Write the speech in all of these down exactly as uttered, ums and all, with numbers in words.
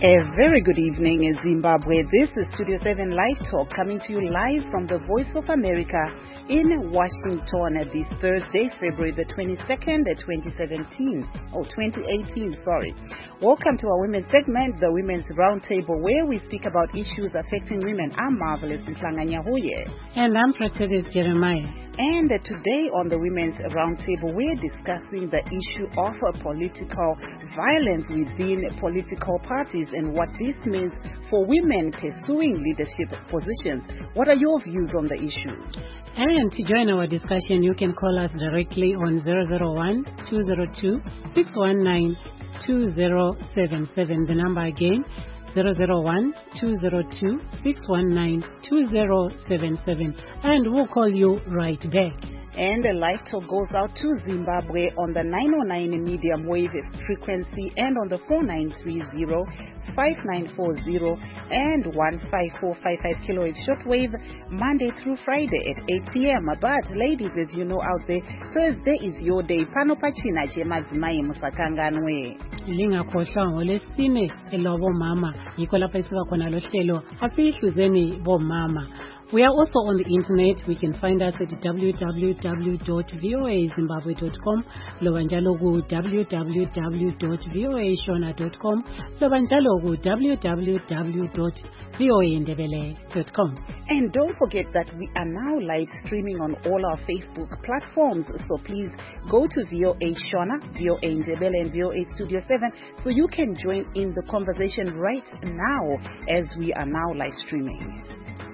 A very good evening, Zimbabwe. This is Studio seven Live Talk coming to you live from the Voice of America in Washington this Thursday, February the twenty-second, twenty seventeen, or twenty eighteen, sorry. Welcome to our women's segment, the Women's Roundtable, where we speak about issues affecting women. I'm Marvelous Ntlanga-Nyahuye. And I'm Praxedis Jeremiah. And today on the Women's Roundtable, we're discussing the issue of political violence within political parties and what this means for women pursuing leadership positions. What are your views on the issue? And to join our discussion, you can call us directly on zero zero one, two zero two, six one nine, two zero seven seven. The number again, zero zero one, two zero two, six one nine, two zero seven seven. And we'll call you right back. And the live talk goes out to Zimbabwe on the nine oh nine medium wave frequency and on the four nine three zero, five nine four zero and one five four five five kilohertz shortwave Monday through Friday at eight p.m. But ladies, as you know out there, Thursday is your day. Pano pachina chemadzimai musakanganwe. Lingakhohlwa ngolesine elobo mama yikho lapha isiba khona lo hlelo asihluzeni bomama. We are also on the internet. We can find us at w w w dot voa zimbabwe dot com, lobanjalo ku w w w dot voa shona dot com, lobanjalo ku w w w dot voa ndebele dot com. And don't forget that we are now live streaming on all our Facebook platforms. So please go to V O A Shona, V O A Ndebele, and V O A Studio seven so you can join in the conversation right now as we are now live streaming.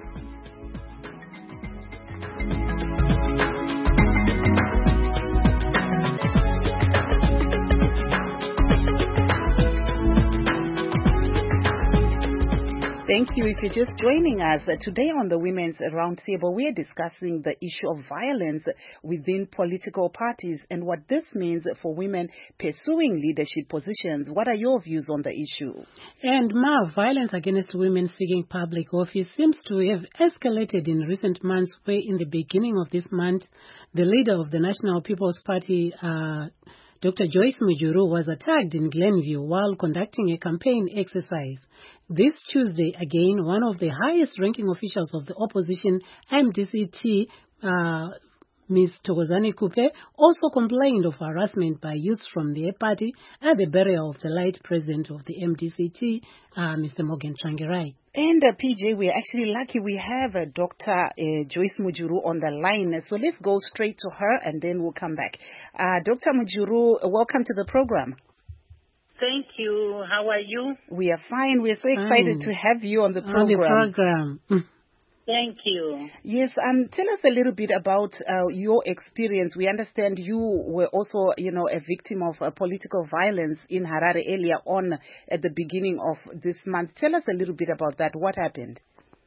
Thank you. If you're just joining us, uh, today on the Women's Roundtable, we are discussing the issue of violence within political parties and what this means for women pursuing leadership positions. What are your views on the issue? And Ma, violence against women seeking public office seems to have escalated in recent months, where in the beginning of this month, the leader of the National People's Party, uh, Doctor Joyce Mujuru, was attacked in Glenview while conducting a campaign exercise. This Tuesday, again, one of the highest-ranking officials of the opposition, M D C T, uh, Miz Thokozani Kupe, also complained of harassment by youths from their party at the burial of the late president of the M D C T, uh, Mister Morgan Tsvangirai. And uh, P J, we're actually lucky we have uh, Doctor Uh, Joyce Mujuru on the line. So let's go straight to her and then we'll come back. Uh, Doctor Mujuru, welcome to the program. Thank you. How are you? We are fine. We're so excited fine. to have you on the program. On the program. Thank you. Yes, um, tell us a little bit about uh, your experience. We understand you were also, you know, a victim of uh, political violence in Harare earlier on at the beginning of this month. Tell us a little bit about that. What happened?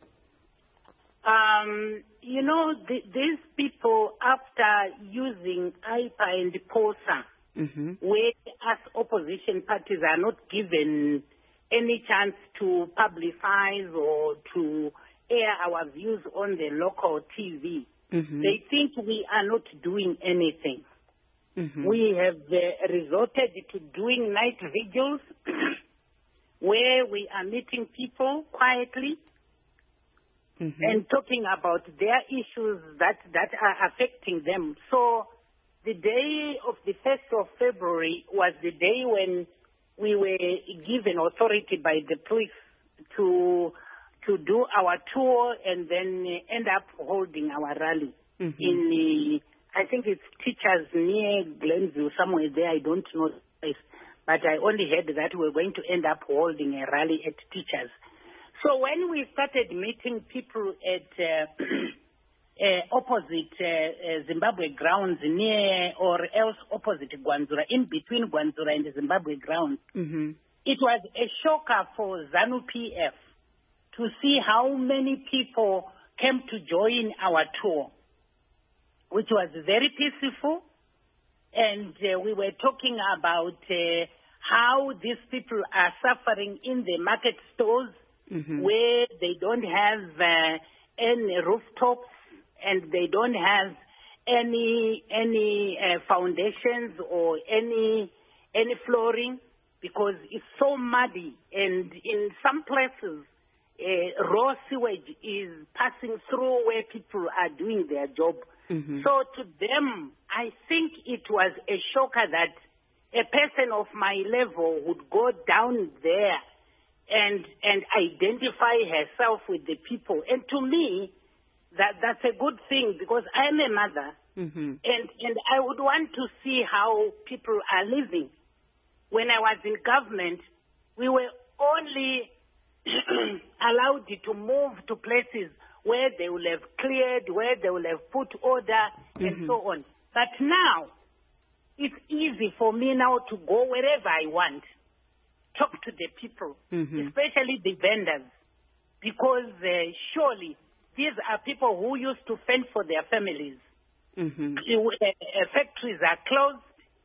Um, you know, th- these people, after using I P A and POSA, mm-hmm. where us opposition parties are not given any chance to publicize or to air our views on the local T V. Mm-hmm. They think we are not doing anything. Mm-hmm. We have uh, resorted to doing night vigils where we are meeting people quietly mm-hmm. and talking about their issues that, that are affecting them. So the day of the first of February was the day when we were given authority by the police to to do our tour and then end up holding our rally mm-hmm. in the, I think it's Teachers near Glenview, somewhere there, I don't know the place, but I only heard that we're going to end up holding a rally at Teachers. So when we started meeting people at uh, uh, opposite uh, uh, Zimbabwe grounds near or else opposite Gwanzura, in between Gwanzura and the Zimbabwe grounds, mm-hmm. it was a shocker for ZANU P F to see how many people came to join our tour, which was very peaceful. And uh, we were talking about uh, how these people are suffering in the market stores mm-hmm. where they don't have uh, any rooftops and they don't have any any uh, foundations or any any flooring. because it's so muddy, and in some places, uh, raw sewage is passing through where people are doing their job. Mm-hmm. So to them, I think it was a shocker that a person of my level would go down there and and identify herself with the people. And to me, that that's a good thing, because I'm a mother, mm-hmm. and, and I would want to see how people are living. When I was in government, we were only allowed to move to places where they will have cleared, where they will have put order, mm-hmm. and so on. But now, it's easy for me now to go wherever I want, talk to the people, mm-hmm. especially the vendors, because uh, surely these are people who used to fend for their families. Mm-hmm. Uh, uh, factories are closed,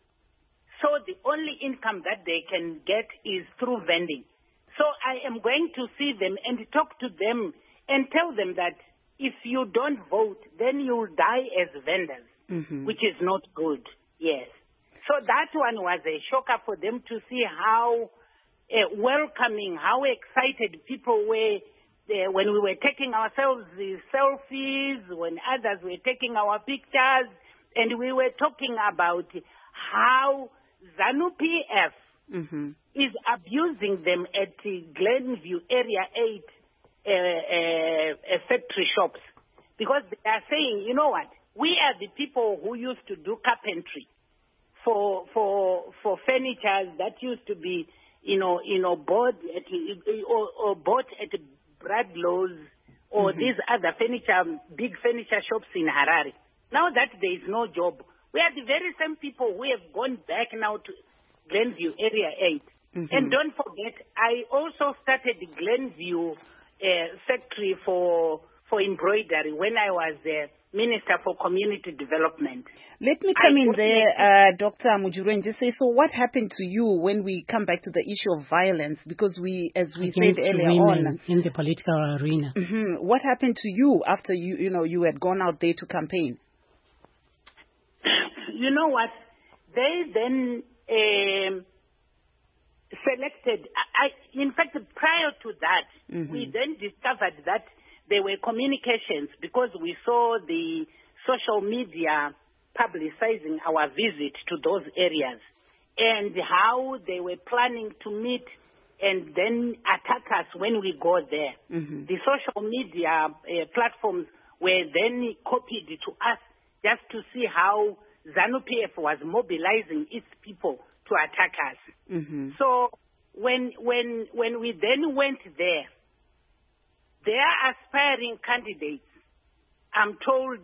so the only income that they can get is through vending. So I am going to see them and talk to them and tell them that if you don't vote, then you'll die as vendors, mm-hmm. which is not good. Yes. So that one was a shocker for them to see how uh, welcoming, how excited people were uh, when we were taking ourselves the selfies, when others were taking our pictures, and we were talking about how ZANU-P F mm-hmm. is abusing them at the Glenview Area eight uh, uh, uh, factory shops, because they are saying, you know what, we are the people who used to do carpentry for for for furniture that used to be, you know, you know, bought at or, or bought at Bradlow's or mm-hmm. these other furniture, big furniture shops in Harare. Now that there is no job, we are the very same people who have gone back now to Glenview Area eight. Mm-hmm. And don't forget, I also started the Glenview uh, factory for for embroidery when I was the uh, Minister for Community Development. Let me come I in there, uh, Doctor Mujuru, and just say, so what happened to you when we come back to the issue of violence? Because we, as we Against said earlier on, in the political arena. Mm-hmm, what happened to you after you, you know, you had gone out there to campaign? You know what? They then um, selected. I, in fact, prior to that, mm-hmm. we then discovered that there were communications, because we saw the social media publicizing our visit to those areas and how they were planning to meet and then attack us when we go there. Mm-hmm. The social media uh, platforms were then copied to us just to see how ZANU-P F was mobilizing its people to attack us. Mm-hmm. So when when when we then went there, their aspiring candidates, I'm told,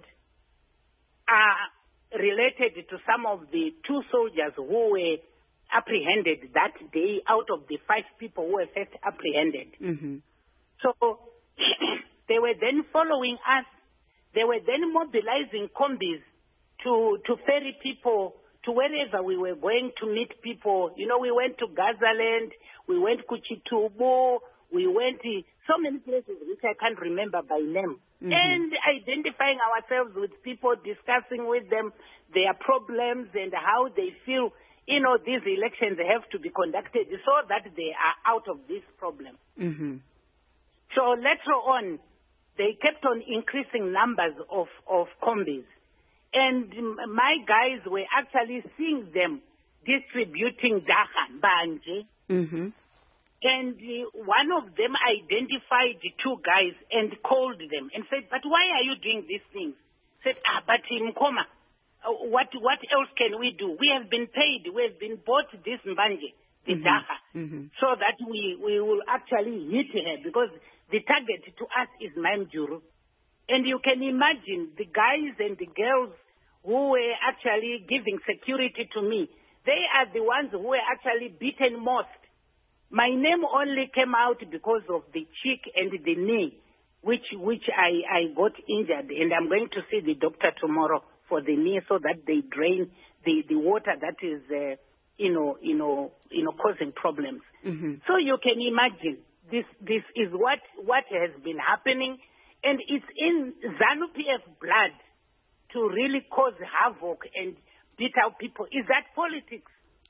are related to some of the two soldiers who were apprehended that day out of the five people who were first apprehended. Mm-hmm. So they were then following us. They were then mobilizing combis to, to ferry people to wherever we were going to meet people. You know, we went to Gazaland, we went to Chitubo, we went to so many places which I can't remember by name. Mm-hmm. And identifying ourselves with people, discussing with them their problems and how they feel, you know, these elections have to be conducted so that they are out of this problem. Mm-hmm. So later on, they kept on increasing numbers of, of combis. And my guys were actually seeing them distributing dacha, banje. Mm-hmm. And uh, one of them identified the two guys and called them and said, but why are you doing these things? Said, ah, but Mkoma, uh, what what else can we do? We have been paid. We have been bought this mbanje, the mm-hmm. dacha, mm-hmm. so that we, we will actually hit her, because the target to us is Mamjuru. And you can imagine the guys and the girls who were actually giving security to me, they are the ones who were actually beaten most. My name only came out because of the cheek and the knee, which which I, I got injured, and I'm going to see the doctor tomorrow for the knee so that they drain the, the water that is, uh, you know, you know, you know, causing problems. Mm-hmm. So you can imagine this this is what what has been happening, and it's in ZANU-P F blood to really cause havoc and beat out people. Is that politics?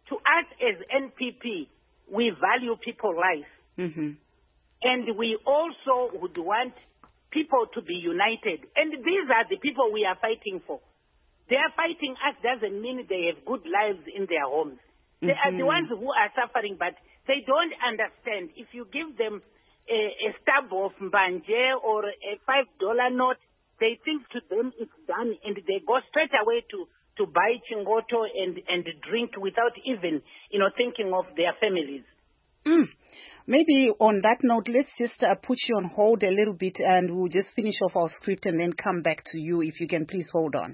to us as N P P, we value people's life. Mm-hmm. And we also would want people to be united. And these are the people we are fighting for. They are fighting us doesn't mean they have good lives in their homes. They mm-hmm. are the ones who are suffering, but they don't understand. If you give them a, a stub of mbanje or a five dollar note, they think to them it's done, and they go straight away to, to buy chingoto and, and drink without even, you know, thinking of their families. Mm. Maybe on that note, let's just uh, put you on hold a little bit, and we'll just finish off our script and then come back to you. If you can please hold on.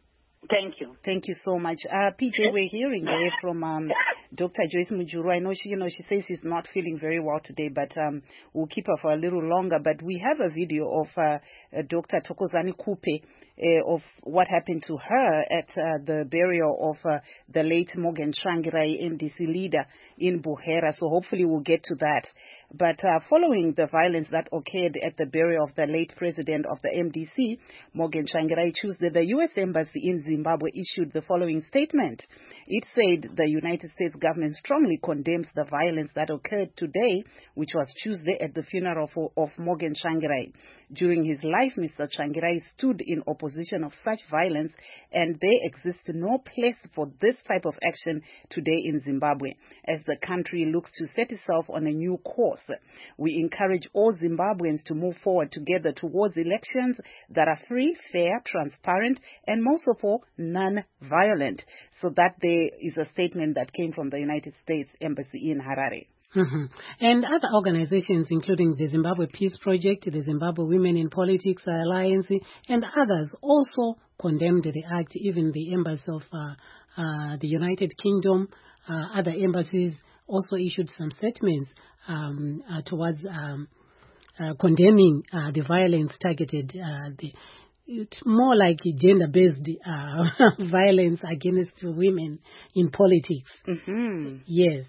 Thank you. Thank you so much. Uh, P J, we're hearing there from um, Doctor Joyce Mujuru. I know she, you know, she says she's not feeling very well today, but um, we'll keep her for a little longer. But we have a video of uh, uh, Doctor Thokozani Kupe uh, of what happened to her at uh, the burial of uh, the late Morgan Tsvangirai, M D C leader in Buhera. So hopefully we'll get to that. But uh, following the violence that occurred at the burial of the late president of the M D C, Morgan Tsvangirai, Tuesday, the U S Embassy in Zimbabwe issued the following statement. It said the United States government strongly condemns the violence that occurred today, which was Tuesday, at the funeral for, of Morgan Tsvangirai. During his life, Mister Tsvangirai stood in opposition of such violence, and there exists no place for this type of action today in Zimbabwe, as the country looks to set itself on a new course. We encourage all Zimbabweans to move forward together towards elections that are free, fair, transparent, and most of all, non-violent. So that there is a statement that came from the United States Embassy in Harare. Mm-hmm. And other organizations, including the Zimbabwe Peace Project, the Zimbabwe Women in Politics Alliance, and others, also condemned the act. Even the embassy of uh, uh, the United Kingdom, uh, other embassies also issued some statements um, uh, towards um, uh, condemning uh, the violence targeted. Uh, the, it's more like gender-based uh, violence against women in politics. Mm-hmm. Yes.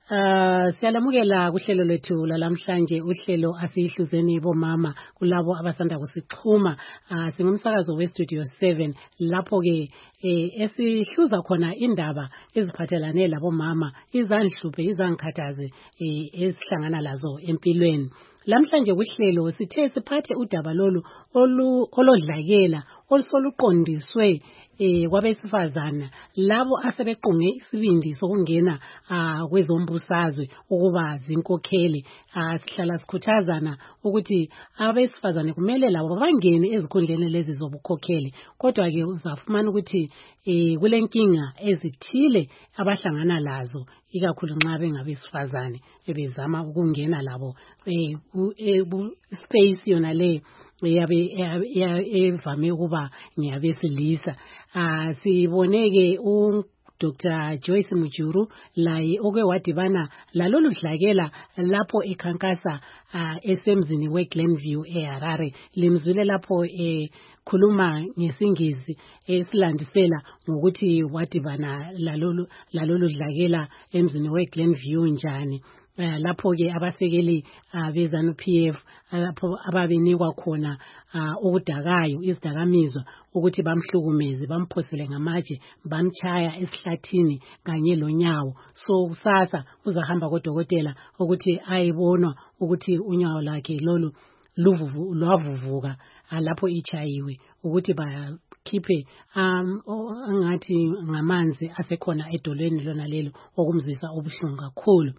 Uh, siyalamukela kuhlelo lethu lalamhlanje uhlelo asihluzeni bomama kulabo abasanda kusixhuma uh, singumsakazo we Studio seven lapho ke eh, esihluza khona indaba eziphathelane labomama izanhluphe izangikhathaze eh, esihlangana lazo empilweni. Lamhlanje kuhlelo sithe siphathe udaba lolu olodlakela olusoluqondiswe eh kwabesifazana labo asebequnge isibindi sokungena ah kwezombusazwe ukuba zinkokheli ah sihlala sikhuthazana ukuthi abesifazane kumele labo bangene ezikhundleni lezi zobukhokheli kodwa ke uzafumana ukuthi eh kulenkinga ezithile abahlangana lazo ikakhulu nxa bengabesifazane ebezama ukungena labo eh space yona le yabe evame ukuba ngiyabesilisa ah siboneke u Doctor Joyce Mujuru laye oke wadibana lalolu dlakela lapho ekhankasa uh, esemzini we Glenview eHarare limzule lapho ekhuluma ngesingisi esilandisela ngokuthi wadibana lalolu lalolu dlakela emzini we Glenview njani. Uh, lapho ke abasekeli uh, bezanu P F lapho ababenikwa khona uh, ukudakayo izidakamizwa ukuthi bamhlukumeze bamphosele ngamatshe bamchaya esihlathini kanye lonyawo so kusasa uzahamba kodokotela ukuthi ayibonwa ukuthi unyawo lakhe lolu luvuvu lwavuvuka lapho ichayiwe ukuthi bakhiphe um angathi ngamanzi asekhona edolweni lona lelo okumzwisa obuhlungu kakhulu.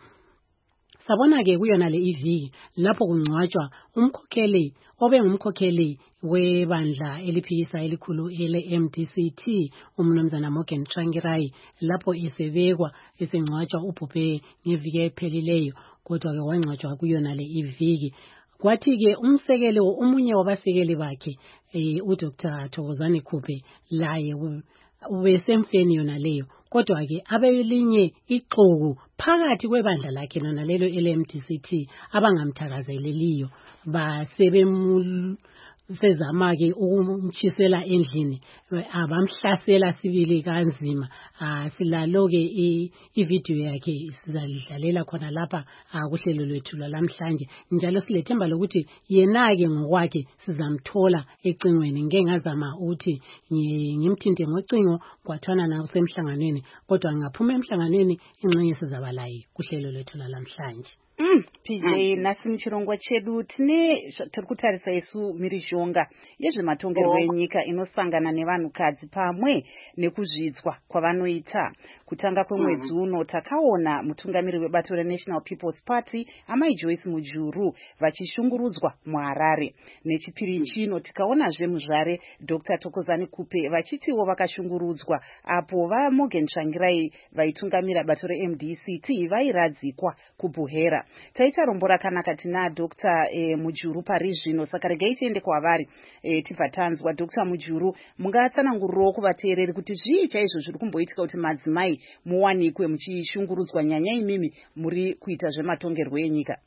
Sabona ke kuyona le iviki lapho kungcwatshwa umkhokheli obengumkhokheli webandla eliphikisa elikhulu ele M D C T umnumzana Morgan Tsvangirai lapho isebekwa esengcwatshwa ubhubhe ngeviki ephelileyo kodwa ke wangcwatshwa kuyona le iviki. Kwathi ke umsekeli omunye wabasekeli bakhe eh u Doctor Thokozani Kupe laye ubesemfeni yona leyo kodwa ke abelinye ixuku phakathi kwebandla lakhe nona lelo L M D C T abangamthakazeleliyo basebemul sezama-ke ukumtshisela endlini abamhlasela sibili kanzima. Silalo-ke ividiyo yakhe sizalidlalela khona lapha kuhlelo lwethu lwalamhlanje, njalo silethemba lokuthi yena-ke ngokwakhe sizamthola ecingweni. Ngike ngazama ukuthi ngimthinte ngocingo kwathwana nawe semhlanganweni, kodwa ngaphuma emhlanganweni ingxenye sizaba laye kuhlelo lwethu lwalamhlanje. Mm, P J mm. nasi muchirongwa chedu tine tiri kutarisa isu mhirizhonga yezvematongerwo enyika inosangana nevanhukadzi pamwe nekuzvidzwa kwavanoita. Kutanga kwemwedzi mm. uno takaona mutungamiri webato reNational People's Party Amai Joyce Mujuru vachishungurudzwa muHarare. Nechipiri chino tikaonazve muzvare Doctor Thokozani Kupe vachitiwo vakashungurudzwa apo vaMorgan Tsvangirai vaitungamira bato reM D C T vairadzikwa kuBuhera. Taita rombo rakanaka tina Doctor E, Mujuru pari zvino, saka regai tiende kwavari e, tibva tanzwa. Doctor Mujuru, mungatsanangurirawo kuvateereri kuti zvii chaizvo zviri kumboitika kuti madzimai muwanikwe muchishungurudzwa nyanya imimi muri kuita zvematongerwo enyika?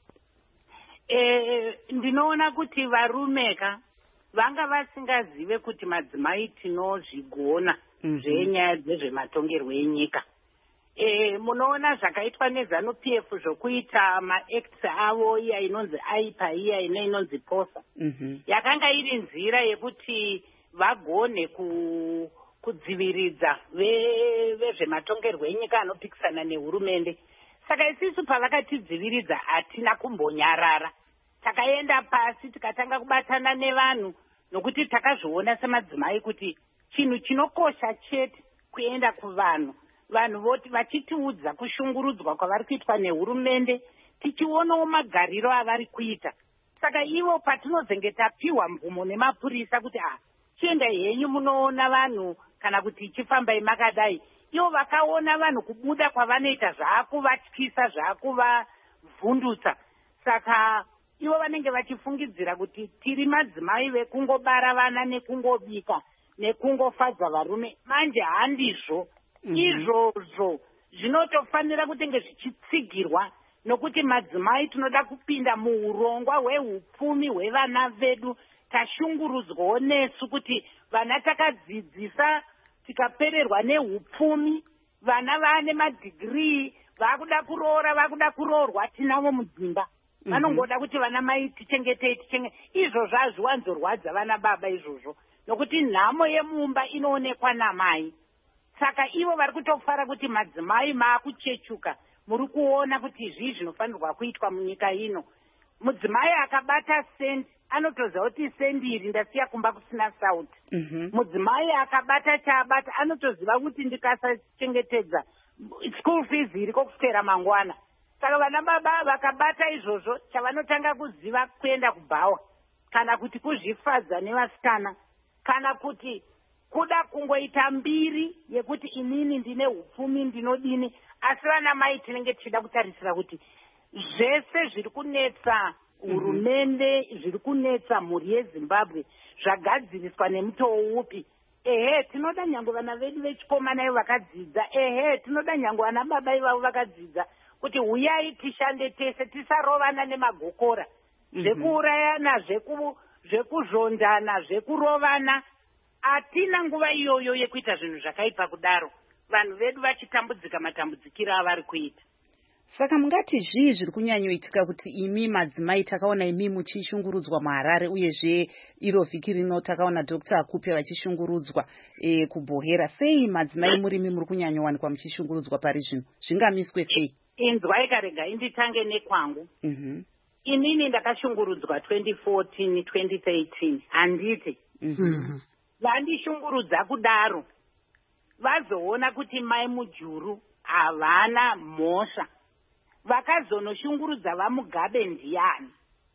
E, ndinoona kuti varumeka vanga vasingazive kuti madzimai tinozvigona mm -hmm. zvenyaya dzezvematongerwo enyika. E, munoona zvakaitwa nezanu P F zvokuita maacts avo, iya inonzi I P A, iya ine inonzi POSA. Mm -hmm. Yakanga iri nzira yekuti vagone ku, kudziviridza vezvematongerwo enyika anopikisana nehurumende. Saka isisu pavakatidziviridza hatina kumbonyarara. Takaenda pasi tikatanga kubatana nevanhu nokuti takazviona semadzimai kuti chinhu chinokosha chete kuenda kuvanhu. Vanhu voti vachitiudza kushungurudzwa kwavari kuitwa nehurumende, tichionawo magariro avari kuita. Saka ivo patinozenge tapiwa mvumo nemapurisa kuti ah, chienda henyu munoona vanhu kana kuti ichifambai makadai, ivo vakaona vanhu kubuda kwavanoita zvaakuvatyisa zvaakuvavhundutsa. Saka ivo vanenge vachifungidzira kuti tiri madzimai vekungobara vana nekungobika nekungofadza varume. Manje handizvo. Mm -hmm. Izvozvo zvinotofanira kutenge zvichitsigirwa, nokuti madzimai tinoda kupinda muurongwa hwehupfumi hwevana vedu. Tashungurudzwawo nesu kuti vana takadzidzisa tikapererwa nehupfumi, vana vane madhigirii, vakuda kuroora, vakuda kuroorwa tinavo mudzimba. Mm -hmm. Vanongoda kuti vana mai tichengetei tichengete. Izvozvo hazviwanzorwadza vana baba izvozvo, nokuti nhamo yemumba inoonekwa namai. Saka ivo vari kutofara kuti madzimai maakuchechuka, muri kuona kuti zvii zvinofanirwa kuitwa munyika ino. Mudzimai akabata sendi anotoziva kuti sendi iri ndasiya kumba kusina sauti. Mm -hmm. Mudzimai akabata chaabata anotoziva kuti ndikasachengetedza school fees iri kokuswera mangwana. Saka vana baba vakabata izvozvo chavanotanga kuziva kuenda kubhawa, kana kuti kuzvifadza nevasikana, kana kuti kuda kungoita mbiri yekuti inini ndine hupfumi ndinodini. Asi vana mai tinenge tichida kutarisira kuti zvese zviri kunetsa hurumende, zviri kunetsa mhuri yeZimbabwe zvagadziriswa nemutoo upi. Ehe, tinoda nyangwe vana vedu vechikomana ivo vakadzidza. Ehe, tinoda nyangwe vana baba ivavo vakadzidza kuti huyai tishande tese, tisarovana nemagokora. Mm -hmm. Zvekuurayana, zveku zvekuzvondana, zvekurovana. Hatina nguva iyoyo yekuita zvinhu zvakaipa kudaro. Vanhu vedu vachitambudzika matambudzikiro avari kuita. Saka mungati zvii zviri kunyanyoitika kuti imi madzimai takaona imi muchishungurudzwa muHarare, uyezve iro vhiki rino takaona Doctor Kupe vachishungurudzwa e, kuBuhera. Sei madzimai muri imi muri kunyanyowanikwa muchishungurudzwa pari zvino? Zvingamiswe sei? Inzwai karega inditange nekwangu. Mm -hmm. Inini ndakashungurudzwa twenty fourteen twenty thirteen. Handiti. Mm -hmm. Vandishungurudza kudaro vazoona kuti mai Mujuru havana mhosva, vakazonoshungurudza vaMugabe ndiani?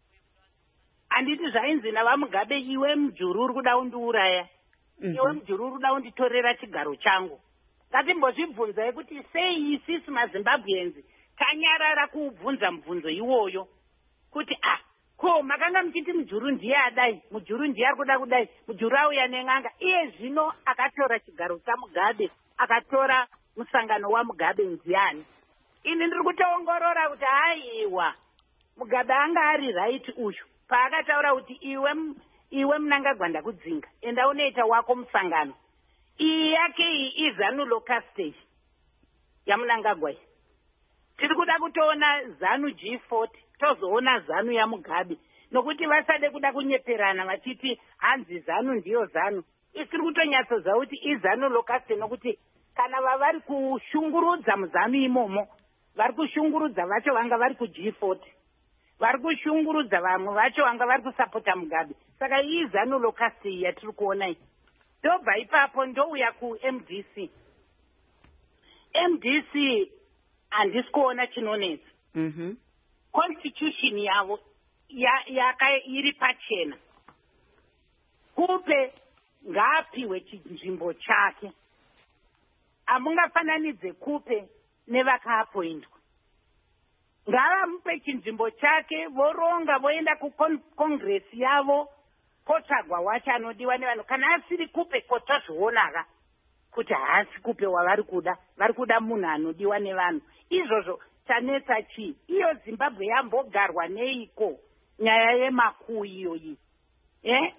Handiti zvainzi navaMugabe, iwe Mujuru uri kuda kundiuraya, mm -hmm. iwe Mujuru uri kuda kunditorera chigaro changu. Ngatimbozvibvunzai kuti sei isisi maZimbabweans tanyarara kuubvunza mubvunzo iwoyo kuti ah, ko makanga muchiti Mujuru ndiye adai, Mujuru ndiye ari kuda kudai, Mujuru auya nen'anga. Iye zvino akatora chigaro chaMugabe, akatora musangano waMugabe ndiani? Ini ndiri kutoongorora kuti haiwa Mugabe anga ari right uyu paakataura kuti iwe iwe Mnangagwa kudzinga enda unoita wako musangano iyi yake iyi izanu local stage yaMnangagwa. Tiri kuda kutoona zanu G forty tozoona zanu yaMugabe nokuti vasade kuda kunyeperana vachiti hanzi zanu ndiyo zanu. Isiri kutonyatsoza kuti izanu local stage nokuti kana vavari kushungurudza muzanu imomo vari kushungurudza vacho vanga vari ku G forty vari kushungurudza vamwe vacho vanga vari kusapota Mugabe. Saka iyi zanu local stage yatiri kuona iyi. Ndobva ipapo ndouya ku M D C. M D C handisi kuona chinonetsa. Mhm. Constitution yavo yaka iri pachena. Kupe ngaapiwe chinzvimbo chake. Amungafananidze Kupe nevakaapoindwa. Ngavamupe chinzvimbo chake voronga voenda kucongress yavo kotsvagwa wacho anodiwa nevanhu. Kana asiri Kupe kotozvionaga kuti haasi Kupe wavari kuda, vari kuda munhu anodiwa nevanhu. Izvozvo chanetsa chii? Iyo Zimbabwe yambogarwa neiko nyaya yemakuu iyoyi? Eh?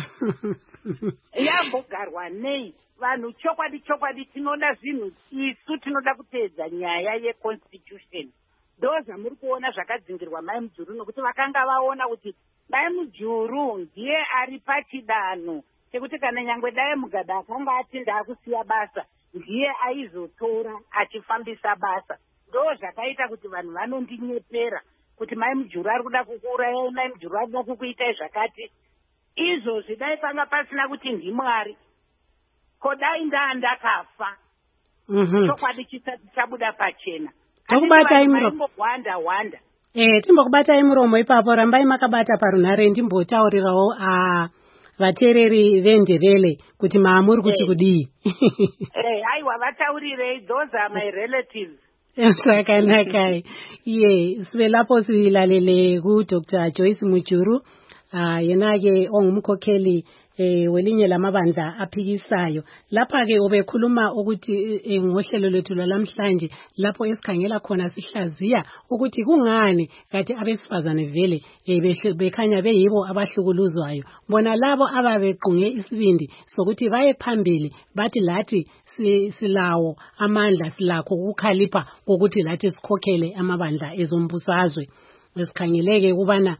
Yambogarwa nei? Vanhu chokwadi chokwadi tinoda zvinhu isu tinoda kuteedza nyaya yeconstitution. Ndoza muri kuona zvakadzingirwa Mai Mujuru nokuti vakanga vaona kuti Mai Mujuru ndiye ari pachidanho chekuti kana nyangwe dai Mugabe akanga ati ndaakusiya basa ndiye aizotora achifambisa basa. Ndo zvakaita kuti vanhu vanondinyepera kuti Mai Mujuru ari kuda kukuurayai, Mai Mujuru ari kuda kukuitai zvakati. Izvozvi dai panga pasina kuti ndimwari kodai ndaa ndakafa. Chokwadi chisati chabuda pachena. Tokubata imuro. Wanda wanda. Eh, timbokubata imuromo ipapo rambai makabata parunhare ndimbotaurirawo a vateereri vendevele kuti maamuri kuti kudii. Eh, aiwa vataurirei, those are my relatives. Zvakanaka. Ye, sibe lapho silalele ku Doctor Joyce Mujuru. Ah, yena-ke ongumkhokheli eh welinye lamabandla aphikisayo. Lapha-ke ubekhuluma ukuthi eh, ngohlelo lwethu lwalamhlanje lapho esikhangela khona sihlaziya ukuthi kungani kati abesifazane vele eh, bekhanya beyibo abahlukuluzwayo. Bona labo ababequnge isibindi sokuthi baye phambili bathi lathi silawo amandla silakho ukukhalipha ukuthi lathi sikhokhele amabandla ezombusazwe. Esikhangeleke kubana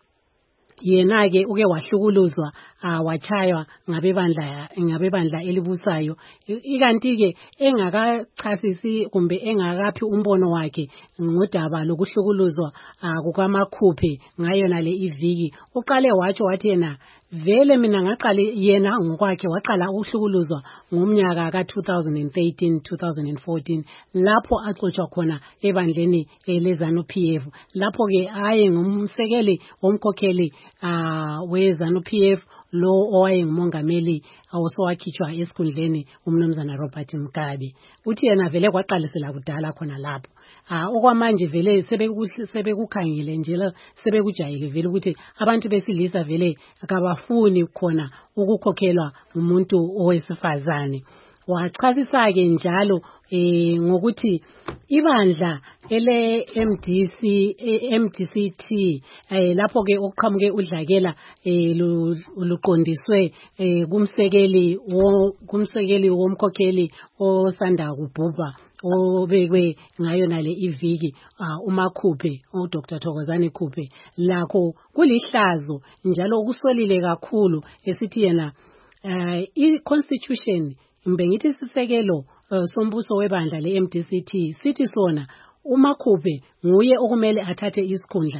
yena ke uke wahlukuluzwa wachaywa ngabebandla ngabebandla elibusayo ikanti ke engakachasisi kumbe engakaphi umbono wakhe ngodaba lokuhlukuluzwa kukaMakhuphe ngayona le iviki uqale watsho wathi yena vele mina ngaqale yena ngokwakhe waqala ukuhlukuluzwa ngomnyaka ka two thousand thirteen two thousand fourteen lapho axotsha khona ebandleni leZanu P F lapho ke aye ngumsekeli womkhokheli weZanu P F lo owayengumongameli awusowakhitshwa esikhundleni umnumzana Robert Mugabe uthi yena vele kwaqalisela kudala khona lapho ah okwamanje vele sebekukhangile nje sebekujayele vele ukuthi abantu besilisa vele akabafuni khona ukukhokhelwa umuntu owesifazane wachasisa ke njalo eh ngokuthi ibandla ele M D C M D C T eh lapho ke oqhamuke udlakela eh luqondiswe eh kumsekeli wo kumsekeli womkhokheli osanda kubhubha obekwe ngayo nale iviki uMakhuphe u Doctor Thokozani Khuphe lakho kulihlazo njalo ukusolile kakhulu esithi yena i constitution mbe ngithi sisekelo sombuso webandla le M D C T sithi sona uMakhuphe nguye okumele athathe isikhundla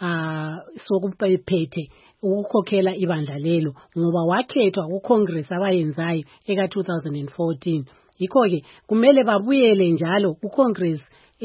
sokuphethe ukukhokhela ibandla lelo ngoba wakhethwa ku Congress abayenzayo eka two thousand fourteen yikho ke kumele babuyele njalo ku Congress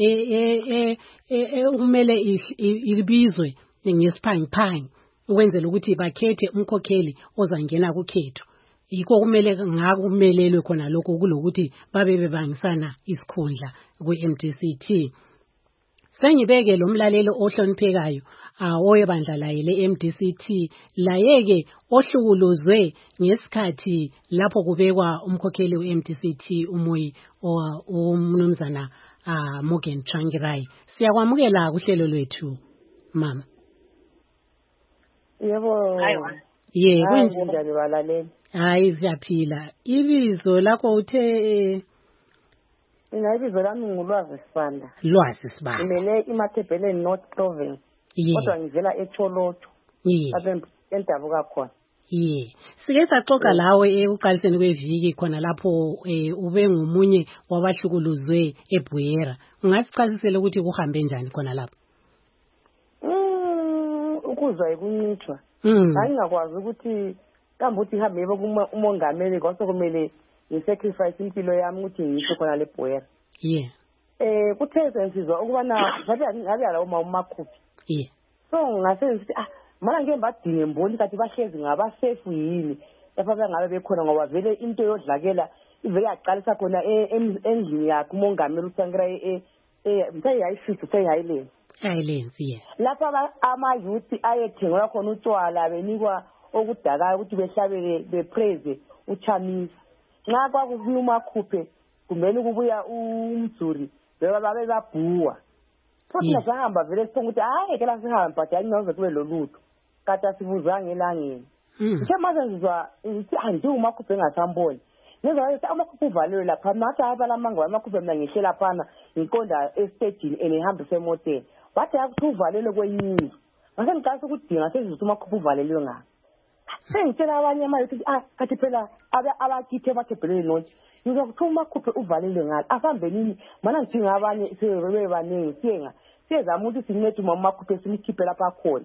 e e kumele ibizwe ngesiphangiphangi ukwenzela ukuthi bakhethe umkhokheli ozangena kukhetho yikho kumele ngakumelelwe khona lokho kulokuthi babe bebangisana isikhundla ku M D C T. Sengibeke lo mlalelo ohloniphekayo oyebandla laye le M D C T layeke ohlukuluzwe ngesikhathi lapho kubekwa umkhokheli we M D C T umoyi umnumzana Morgan Tsvangirai. Siyakwamukela kuhlelo lwethu mama. Yebo. Ye kunjani balaleli? Hayi siyaphila. Ibizo lakho uthe Mina ibizo lami ngulwazi Sibanda. Lwazi Sibanda. Ngimele iMatabeleland North Province. Kodwa ngivela eCholotho. Lapha endabuka khona. Ye. Sike saxoxa lawe ekuqaliseni kweviki khona lapho ube ngumunye wabahlukuluzwe eBuyera. Ungasichazisela ukuthi kuhambe njani khona lapho? Mm, ukuzwa ikuncithwa. Ngingakwazi ukuthi kambe uthi ihambe yebo kumongameli kwase kumele ngisacrifice impilo yami ukuthi ngisho khona leBuyera. Yeah. Eh kuthe sensizwa ukubana ngabe ngabe lawo makhuphi. Yeah. So ngase ngithi ah mana ngeke badinge mboni kathi bahlezi ngaba safe yini lapha bangabe bekhona ngoba vele into yodlakela ivele yaqalisa khona endlini yakhe umongameli uSankara eh eh mthe yayifithu mthe yayile Highlands yeah. Lapha ama youth ayethengwa khona utshwala benikwa okudakayo ukuthi behlabele bepraise uChamisa nxa kwakubuya umakhuphe kumele kubuya umzuri beba babe babhuwa futhi nasahamba vele sithonga ukuthi hayi ke la sihamba but ayinoze kube lolutho kade asibuzanga elangeni nje manje ngizwa ukuthi anje umakhuphe engasamboni ngizwa ukuthi amakhuphe uvalwe lapha nathi abala mangwa amakhuphe mina ngihlela phana ngiqonda estage enehamba semoteni bathi akuthi uvalele kwenyini ngase ngicasa ukudinga sezithi umakhuphe uvalelwe ngapha sengitshela abanye amayithi ah kathi phela abakithe bathebhelele nonke ngizokuthi umakhuphe uvalelwe ngapha asambe nini mana ngithi ngabanye sebebe baningi siyenga siyezama ukuthi sincede uma umakhuphe simkhiphe lapha khona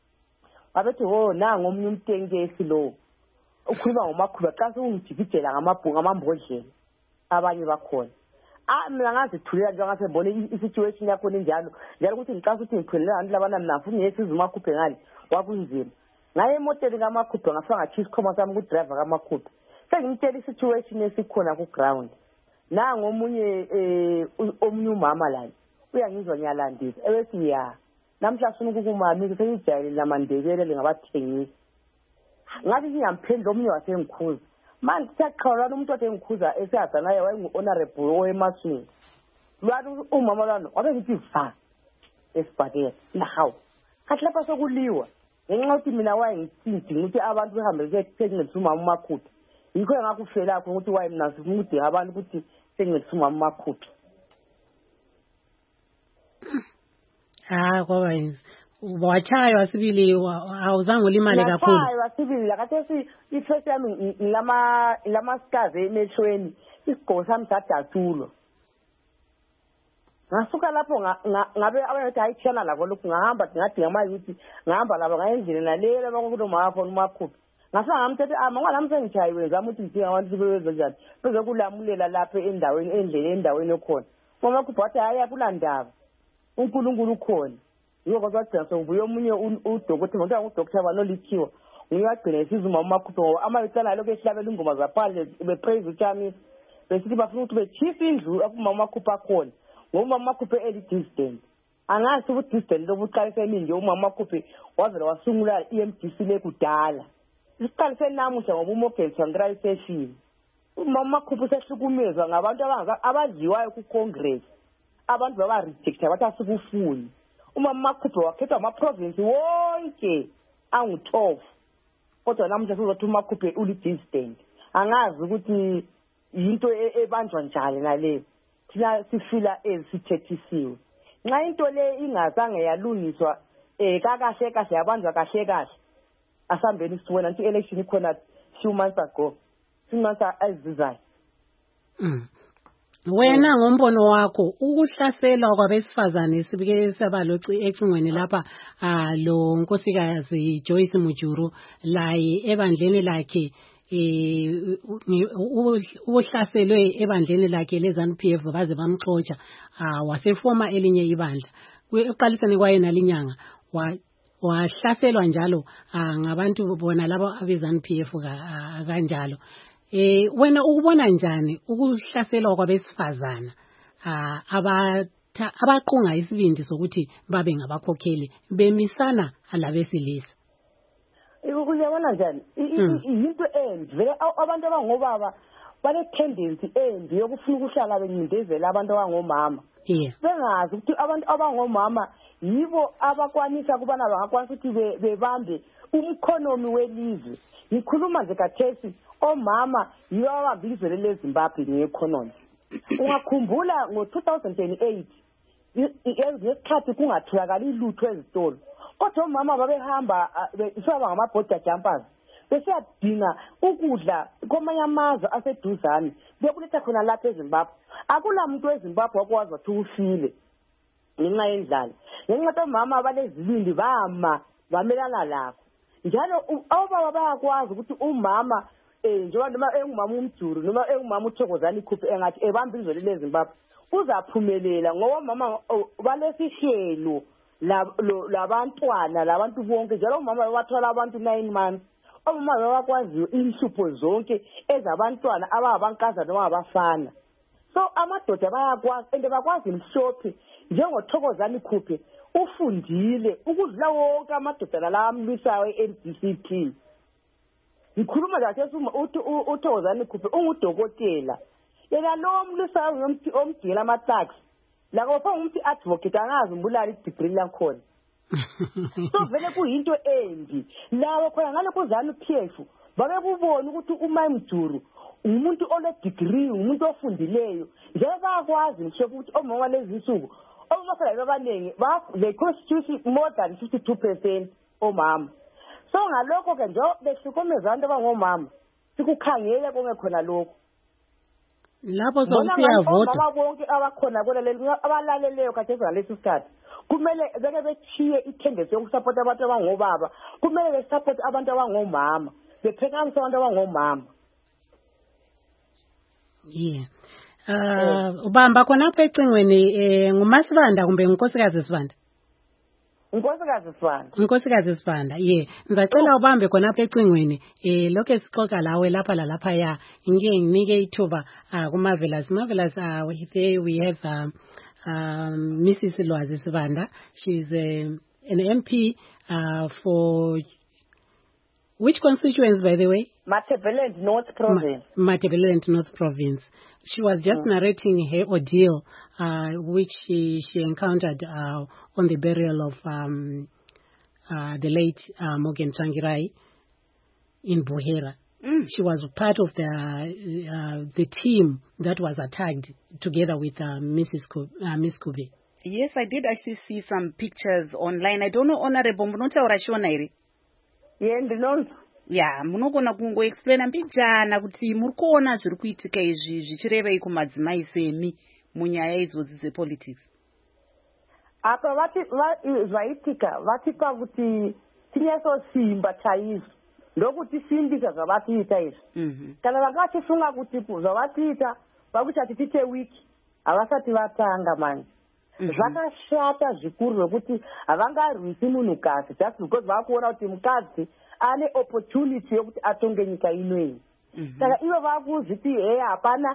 abethi ho nanga omnye umtengesi lo ukhuluma ngomakhuphe xa sengijikijela ngamabhunga amambodlela abanye bakhona ah mina ngazithulela nje ngasebona isituation yakho njalo njalo ukuthi ngicasa ukuthi ngiphelele abantu labana mina futhi ngiyesiza umakhuphe ngani kwakunzima ngaye emoteni kamakhuphe ngafika ngathi isikhoma sami ku driver kamakhuphe sengimtshela isituation esikhona ku ground nanga omunye eh omunye umama la uyangizwa ngiyalandisa ebesi ya namhla sifuna ukukumami sengijayele lamandebele lengabathengisi ngathi ngiyamphendla omnye wasengikhuza manje siyaqhawulana umuntu otengikhuza esiyada naye wayengu-honorable owemaswini lwani umama lwano wabe ngithi va esibhakela nahawu kathi lapha sokuliwa ngenxa yokuthi mina wayengidinga ukuthi abantu behambe sengicedisa umama umakhuphe yikho engakufelakho ukuthi waye mina ngidinga abantu ukuthi sengicedisa umama umakhuphe Ah kwaba yini wachaywa sibili awuzange ulimale kakhulu wachaywa sibili lakathi ifirst yami ngilama lama scars emehlweni isigqoko sami sadatshulwa ngasuka lapho ngabe abayothi ayithana labo lokhu ngahamba ngadinga ama youth ngahamba laba ngayendlela nalelo abakuloma khona umakhuphe ngafika ngamthethe ama ngalamu sengichayiwe ngama ukuthi ngidinga abantu bebenze njani beze kulamulela lapha endaweni endlele endaweni ekhona umakhuphe wathi hayi akulandaba uNkulunkulu ukhona yiko kwagcina sokubuya omunye udokotela ngoba udokotela banolithiwa ngiyagcina isizuma umakhuphe ngoba amayitsana lokho ehlabela ingoma zaphandle bepraise uChamisa besithi bafuna ukuthi bechief indlu akuma umakhuphe akhona ngoba umakhuphe eli distant angazi ukuthi distant lobuqalise nje uma umakhuphe wavela wasungula iM D C lekudala isiqalise namuhla ngoba uMorgan Tsvangirai session uma umakhuphe sehlukumezwa ngabantu abadliwayo ku Congress abantu baba rejecta bathi asikufuni uma umakhuphe wakhetha ama province wonke angu twelve kodwa namhla sizothi umakhuphe uli distant angazi ukuthi into ebanjwa njalo nale thina sifila ezithethisiwe nxa into le ingazange yalungiswa eh kakahle kahle yabanjwa kahle kahle asambeni siwena nti election ikhona few months ago few months azizayo mm wena ngombono wakho ukuhlaselwa kwabesifazane sibike sabaloci ecingweni lapha lo nkosikazi Joyce Mujuru laye ebandleni lakhe eh uhlaselwe ebandleni lakhe leZANU-P F baze bamxotsha wasefoma elinye ibandla eqalisane kwaye nalinyanga wahlaselwa njalo ngabantu bona labo abeZANU-P F kanjalo. Eh wena ukubona njani ukuhlaselwa kwabesifazana ah abatha abaqunga isibindi sokuthi babe ngabakhokheli bemisana alabesilisa ukuyabona njani into embi vele abantu abangobaba bale tendency embi yokufuna ukuhlala benyindezela abantu abangomama bengazi ukuthi abantu abangomama yibo abakwanisa kubana bangakwanisa ukuthi bebambe umkhonomi welizwe. Ngikhuluma nje kathesi omama yibo ababamba ilizwe leZimbabwe ngeeconomy. Ungakhumbula ngo-two thousand eight ngesikhathi kungatholakali lutho ezitolo, kodwa omama babehamba besaba ngama-border jumpers besiyadinga ukudla kwamanye amazwe aseduzane bekuletha khona lapha eZimbabwe. Akula muntu weZimbabwe wakwazi wathi ufile ngenxa yendlala, ngenxa omama abalezibindi bama bamelana lakho. Njalo obaba bayakwazi ukuthi umama eh njengoba noma engumama uMduru noma engumama uThokozani Khuphe engathi ebamba izwe leZimbabwe uzaphumelela ngoba mama balesihlelo labantwana labantu bonke, njalo umama bathola abantu nine months. Omama bayakwazi inhlupho zonke ezabantwana ababankazana noma abafana. So amadoda bayakwazi ende bakwazi mhlophe njengothokozani Khuphe ufundile ukudla wonke amadoda la amlisayo e-N D C T. Ngikhuluma kahle uthi uThokozani Khuphe ungudokotela. Yena lo mlisayo ngomthi omdila ama-tax. La kopha umthi advocate angazi umbulala i-degree lakhona. So vele kuyinto embi. Lawo khona ngale kuzana u-P F babekubona ukuthi uMayi Mduru umuntu ole degree, umuntu ofundileyo. Njengoba bayakwazi ngisho ukuthi omama lezi insuku omama abaningi they constitute more than fifty-two percent omama. So ngalokho ke nje behlukumeza abantu abangomama sikukhangele konke khona lokho. Lapho sowusiyavota omama bonke abakhona kuleli abalaleleyo kade ngalesi sikhathi kumele beke bechiye i-tendency yokusupport abantu abangobaba, kumele besupport abantu abangomama, bephekamisa abantu abangomama. Yeah. Uh ubamba khona apha ecingweni eh nguMasibanda kumbe uNkosikazi Sibanda? Unkosikazi Sibanda. Unkosikazi Sibanda. Yeah. Ngizacela ubambe khona apha ecingweni eh lokho sixoxa lawe lapha la lapha ya ngike nginike ithuba ah kuMarvelous. Marvelous uh there we have um, um Missus Lwazi Sibanda. She's a, an M P uh for which constituents, by the way? Matabeleland North Province. Ma- Matabeleland North Province. She was just mm. narrating her ordeal, uh, which she, she encountered uh, on the burial of um, uh, the late uh, Morgan Tsvangirai in Buhera. Mm. She was part of the uh, the team that was attacked together with uh, Missus Khuphe, uh, Miss Khuphe. Yes, I did actually see some pictures online. I don't know, Honorable, munotaura shona ere? Yeah, ndinono. Yeah, munogona kungo explain mbijana kuti muri kuona zviri kuitika izvi zvichirevei kumadzimai semi munyaya idzodzi dzepolitics. Apa vati zvaitika vatipa kuti tinyasosimba chaizvo ndokuti simbisa zvavatiita izvi. Kana vanga vachifunga kuti zvavatiita vakuchati tite wiki havasati vatanga manje. Zvakashata zvikuru zvokuti havangarwisi munhukadzi just because vakuona kuti mukadzi ane opportunity yokuti atonge nyika inoyi. Saka ivo vakuzviti hey hapana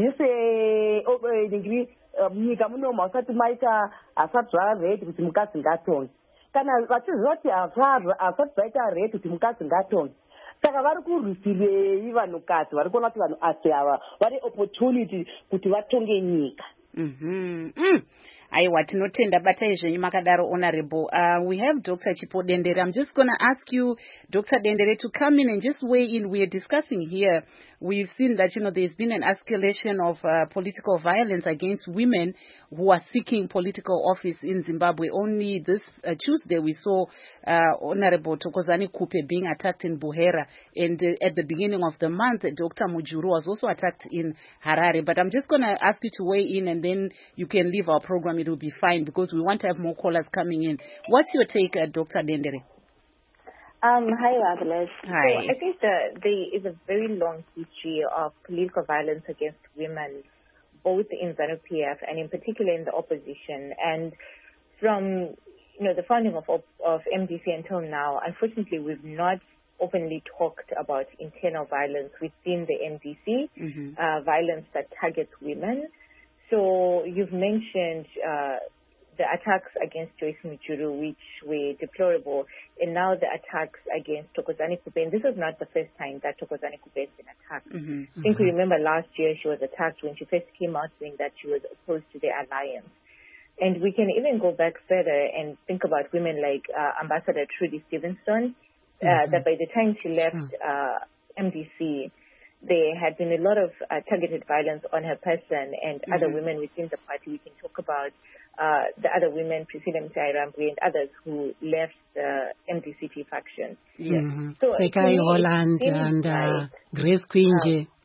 zvise ndingiri nyika munoma usati maita hasati zvararedi kuti mukadzi ngatonge. Kana vachiziva kuti hasati zvaita redi kuti mukadzi ngatonge. Saka vari kurwisirei vanhukadzi vari kuona kuti vanhu asi ava vane opportunity kuti vatonge nyika. Mhm. Mm. Aiwa tinotenda batai zvenyu makadaro Honorable. Uh, we have Doctor Chipo Dendere. I'm just going to ask you, Doctor Dendere, to come in and just weigh in. We are discussing here. We've seen that, you know, there's been an escalation of uh, political violence against women who are seeking political office in Zimbabwe. Only this uh, Tuesday we saw uh, Honorable Thokozani Khuphe being attacked in Buhera. And uh, at the beginning of the month, Doctor Mujuru was also attacked in Harare. But I'm just going to ask you to weigh in and then you can leave our program. It will be fine because we want to have more callers coming in. What's your take, uh, Doctor Dendere? Um, hi, Marvelous. Hi. So I think that there is a very long history of political violence against women, both in ZANU-P F and in particular in the opposition. And from you know the founding of of M D C until now, unfortunately, we've not openly talked about internal violence within the M D C, mm-hmm. uh, violence that targets women. So you've mentioned uh, the attacks against Joyce Mujuru, which were deplorable, and now the attacks against Thokozani Khuphe. And this is not the first time that Thokozani Khuphe has been attacked. Mm-hmm. I think we remember last year she was attacked when she first came out saying that she was opposed to the alliance. And we can even go back further and think about women like uh, Ambassador Trudy Stevenson, uh, mm-hmm. that by the time she left uh, M D C, there had been a lot of uh, targeted violence on her person and mm-hmm. other women within the party. We can talk about uh, the other women, Priscilla Mtsayi-Rambwe and others who left the M D C P faction. Yes. Mm-hmm. So Sekai Holland and uh, Grace Quinje. Um,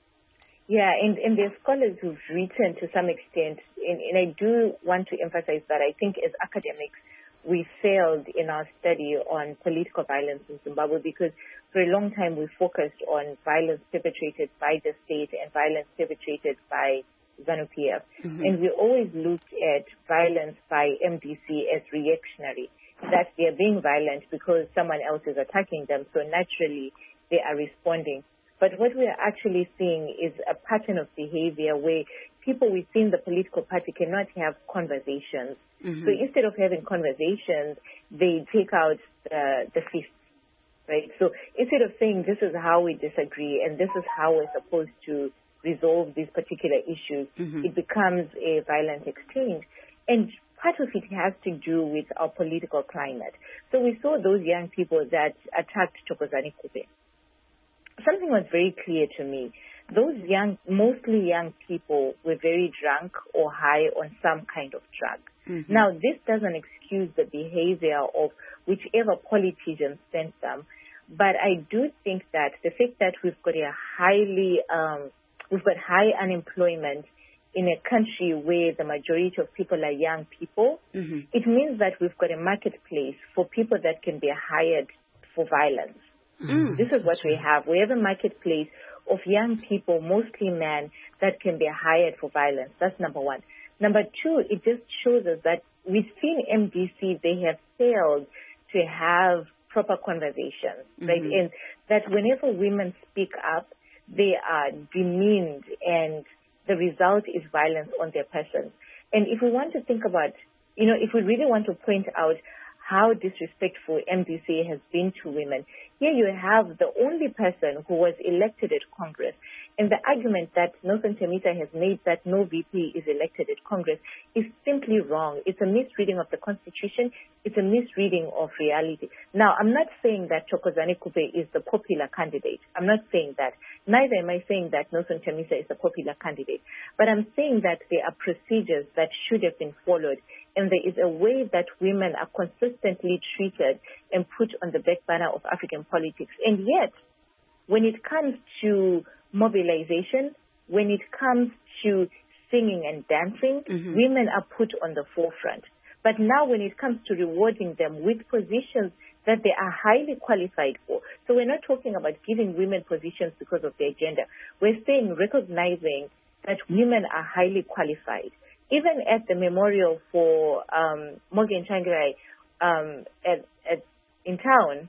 yeah, and, and there are scholars who've written to some extent, and, and I do want to emphasize that I think as academics, we failed in our study on political violence in Zimbabwe because for a long time we focused on violence perpetrated by the state and violence perpetrated by ZANU-P F. Mm-hmm. And we always looked at violence by M D C as reactionary, that they are being violent because someone else is attacking them, so naturally they are responding. But what we are actually seeing is a pattern of behavior where people within the political party cannot have conversations. Mm-hmm. So instead of having conversations, they take out uh, the fists, right? So instead of saying this is how we disagree and this is how we're supposed to resolve these particular issues, mm-hmm. it becomes a violent exchange. And part of it has to do with our political climate. So we saw those young people that attacked Thokozani Kupe. Something was very clear to me. Those young, mostly young people were very drunk or high on some kind of drug. Mm-hmm. Now, this doesn't excuse the behavior of whichever politician sent them, but I do think that the fact that we've got a highly, um, we've got high unemployment in a country where the majority of people are young people, mm-hmm. it means that we've got a marketplace for people that can be hired for violence. Mm, this is what we have. We have a marketplace of young people, mostly men, that can be hired for violence. That's number one. Number two, it just shows us that within M D C, they have failed to have proper conversations, mm-hmm. right? And that whenever women speak up, they are demeaned and the result is violence on their persons. And if we want to think about, you know, if we really want to point out how disrespectful M D C has been to women, here you have the only person who was elected at Congress. And the argument that Nelson Chamisa has made that no V P is elected at Congress is simply wrong. It's a misreading of the Constitution. It's a misreading of reality. Now, I'm not saying that Thokozani Kupe is the popular candidate. I'm not saying that. Neither am I saying that Nelson Chamisa is the popular candidate. But I'm saying that there are procedures that should have been followed. And there is a way that women are consistently treated and put on the back burner of African politics. And yet, when it comes to mobilization, when it comes to singing and dancing, mm-hmm. women are put on the forefront. But now when it comes to rewarding them with positions that they are highly qualified for, so we're not talking about giving women positions because of their gender. We're saying recognizing that women are highly qualified. Even at the memorial for um, Morgan Tsvangirai um, at, at, in town,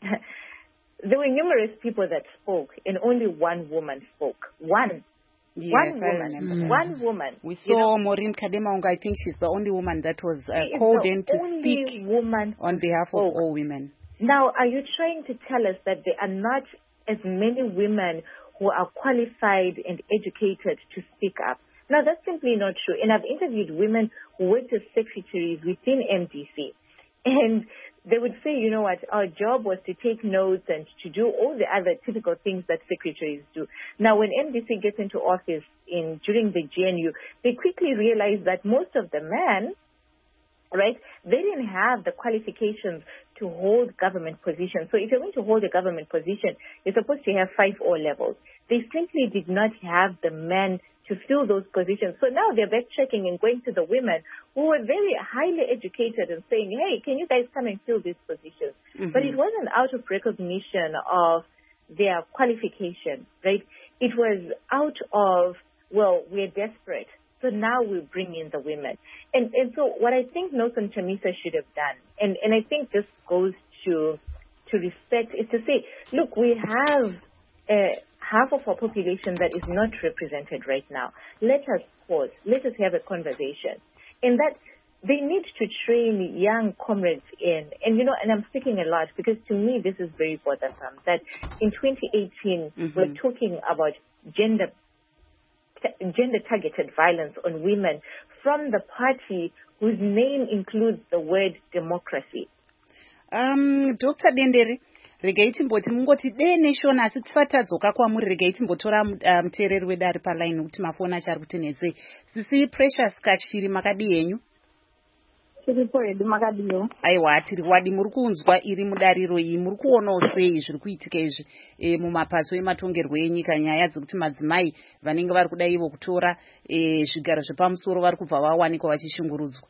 there were numerous people that spoke, and only one woman spoke. One. Yes, one woman. Mm. One woman. We saw you know, Maureen Kademaunga. I think she's the only woman that was uh, called in to speak woman on behalf spoke. of all women. Now, are you trying to tell us that there are not as many women who are qualified and educated to speak up? Now, that's simply not true. And I've interviewed women who worked as secretaries within M D C. And they would say, you know what, our job was to take notes and to do all the other typical things that secretaries do. Now, when M D C gets into office in during the G N U, they quickly realized that most of the men, right, they didn't have the qualifications to hold government positions. So if you're going to hold a government position, you're supposed to have five O levels. They simply did not have the men to fill those positions. So now they're backtracking and going to the women who were very highly educated and saying, hey, can you guys come and fill these positions? Mm-hmm. But it wasn't out of recognition of their qualification, right? It was out of, well, we're desperate. So now we bring in the women. And and so what I think Nelson Chamisa should have done, and, and I think this goes to to respect, is to say, look, we have uh, half of our population that is not represented right now. Let us pause. Let us have a conversation. And that they need to train young comrades in. And, you know, and I'm speaking a lot because to me this is very bothersome that in twenty eighteen mm-hmm. we're talking about gender gender-targeted violence on women from the party whose name includes the word democracy. Um, Doctor Dendere, regai timboti mungoti de nation asi tifatadzoka kwamuri regai timbotora muteereri wedu ari paline kuti mafoni achari kutinetsei. Sisi Precious Kashiri makadi yenyu? Tiripo hedu makadiyo. Aiwa tiri wadi muri kunzwa iri mudariro iyi muri kuonawo sei zviri kuitika izvi e, mumapato ematongerwo enyika nyaya dzekuti madzimai vanenge vari kuda ivo kutora e, zvigaro zvepamusoro vari kubva vawanikwa vachishungurudzwa.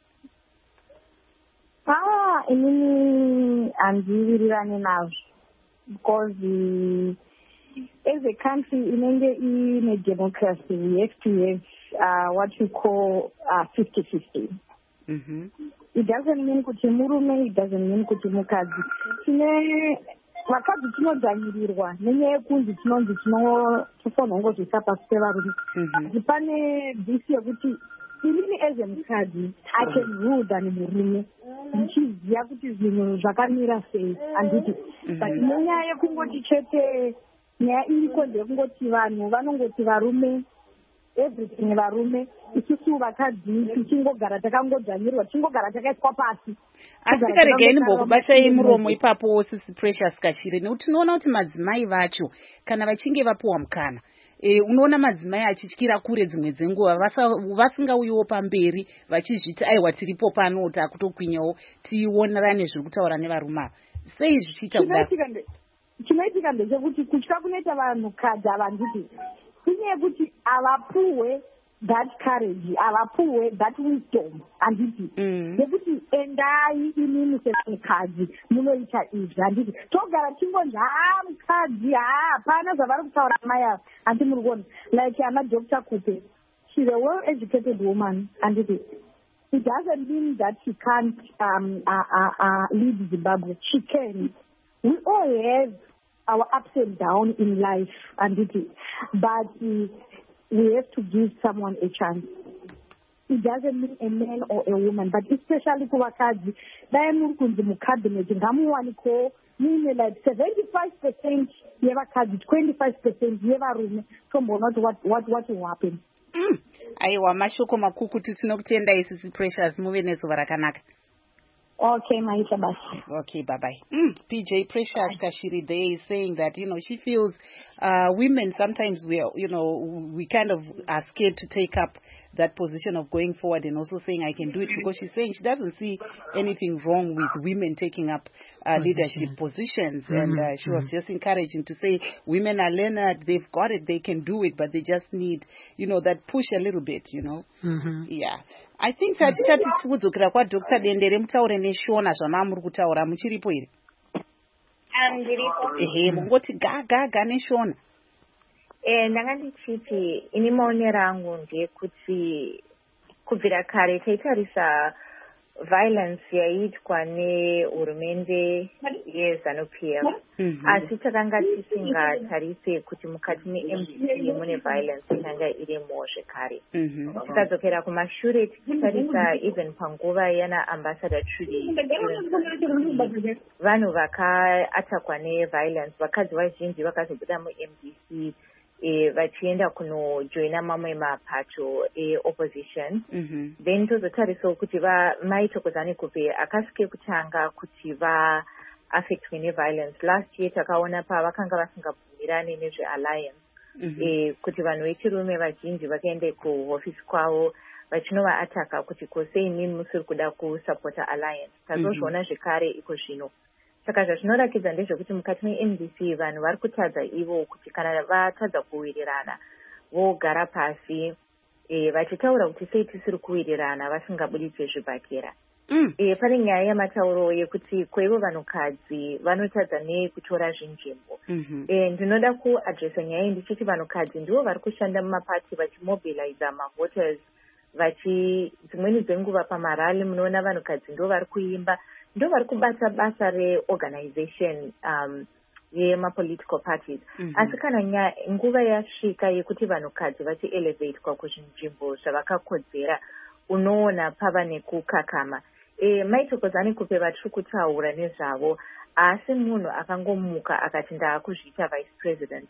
Ah, inini handiwirirani nazvo because uh, as a country inenge ine democracy we have to have uh, what we call uh, fifty fifty. Mm-hmm. It doesn't mean kuti murume, it doesn't mean kuti mukadzi. Tine vakadzi tinodzvanyirirwa nenyaya yekunzi tinonzi tinofanira kungozvisa pasi pevarume. Pane bhisi yekuti inini as a mukadzi I can rule than murume ndichiziva kuti zvinhu zvakamira sei handiti. But nenyaya yekungoti chete nyaya iriko ndeyekungoti vanhu vanongoti varume everything varume isusu vakadzi tichingogara takangodzvanyirwa tichingogara takaiswa pasi. Asi karegai nimbokubatai muromo ipapo Sisi Precious Kashiri nekuti tinoona kuti madzimai vacho kana vachinge vapuwa mukana e, unoona madzimai achityira kure dzimwe dzenguva vasingauyiwo pamberi vachizviti aiwa tiripo pano takutokwinyawo tionerane zviri kutaura nevarume ava. Sei zvichiita kudaro? Chinoitika ndechekuti kutya kunoita vanhukadzi ava nditi kunyaya yekuti havapuwe that courage, havapuwe that wisdom handiti nekuti endai inini sevanhukadzi munoita izvi handiti togara tingonzi haa mukadzi haa hapana zvavari kutaura mai ava handi muri kuona like ana Doctor Kupe, she's a well educated woman handiti. It doesn't mean that she can't um, uh, uh, uh, lead Zimbabwe. She can. We all have our ups and downs in life, and it is. But uh, we have to give someone a chance. It doesn't mean a man or a woman, but especially for wakadzi, daimurikunzi mucabinet, ngamuwaniko, meaning like seventy-five percent yevakadzi, twenty-five percent yevarume, tombonoti what what what will happen. Mm. Aiwa mashoko makukutu tinokutendai Sisi Precious muve nezuva rakanaka. Okay, Maisha basi. Okay, bye-bye. Mm, P J Precious Kashiri there is saying that, you know, she feels uh, women sometimes we are, you know, we kind of are scared to take up that position of going forward and also saying I can do it because she's saying she doesn't see anything wrong with women taking up uh, leadership positions. Mm-hmm. And uh, she was mm-hmm. just encouraging to say women are learned, they've got it, they can do it, but they just need, you know, that push a little bit, you know. Mm-hmm. Yeah. I think tatichati tikudzokera kwaDoctor Dendere mutaure neshona zvamamuri kutaura muchiripo here. Ndiripo. Ehe, mungoti ga ga ga neshona. Eh ndanga ndichiti ini maonero angu ndeyekuti kubvira kare taitarisa violence yaitwa nehurumende yeZANU-P F. Asi takanga tisingatarise kuti mukati me-M D C mune violence inanga irimo zvekare. Tikadzokera kumashure tichitarisa even panguva yana Ambassador Trudy vanhu vakaatakwa neviolence vakadzi vazhinji vakazobuda mu-M D C E, vachienda kunojoina mamwe mapato e-opposition. Mm-hmm. Then tozotarisawo kuti maitokozani kupe akasike kutanga kuti va-affectwe neviolence. Last year takaona pavakanga vasingabvumirani nezve-alliance. Mm-hmm. E, kuti vanhu vechirume vazhinji vakaende kuhofisi kwavo vachinova-ataka kuti kosei nini musiri kuda kusapota alliance. Tazozviona mm-hmm. zvekare iko zvino. Saka zvazvinorakidza ndezvekuti mukati me-M D C vanhu vari kutadza ivo kuti kana vatadza kuwirirana vogara pasi e, vachitaura kuti sei tisiri kuwirirana vasingabuditse zvibhakera. Mm. E, pane nyaya yamatauro yekuti kwaivo vanhukadzi vanotadza nekutora zvinzvimbo. Mm-hmm. E, ndinoda kuadresa nyaya ndichiti vanhukadzi ndivo vari kushanda mumapati vachimobilize mavoters vachi dzimweni dzenguva pamarali munoona vanhukadzi ndivo vari kuimba ndo vari kubata basa reorganization um, yemapolitical parties. Mm-hmm. Asi kana nguva yasvika yekuti vanhukadzi vachielevatwa kuzvinzvimbo zvavakakodzera unoona pava nekukakama. E, maitokozani kupe vatiri kutaura nezvavo asi munhu akangomuka akati ndaakuzviita vice president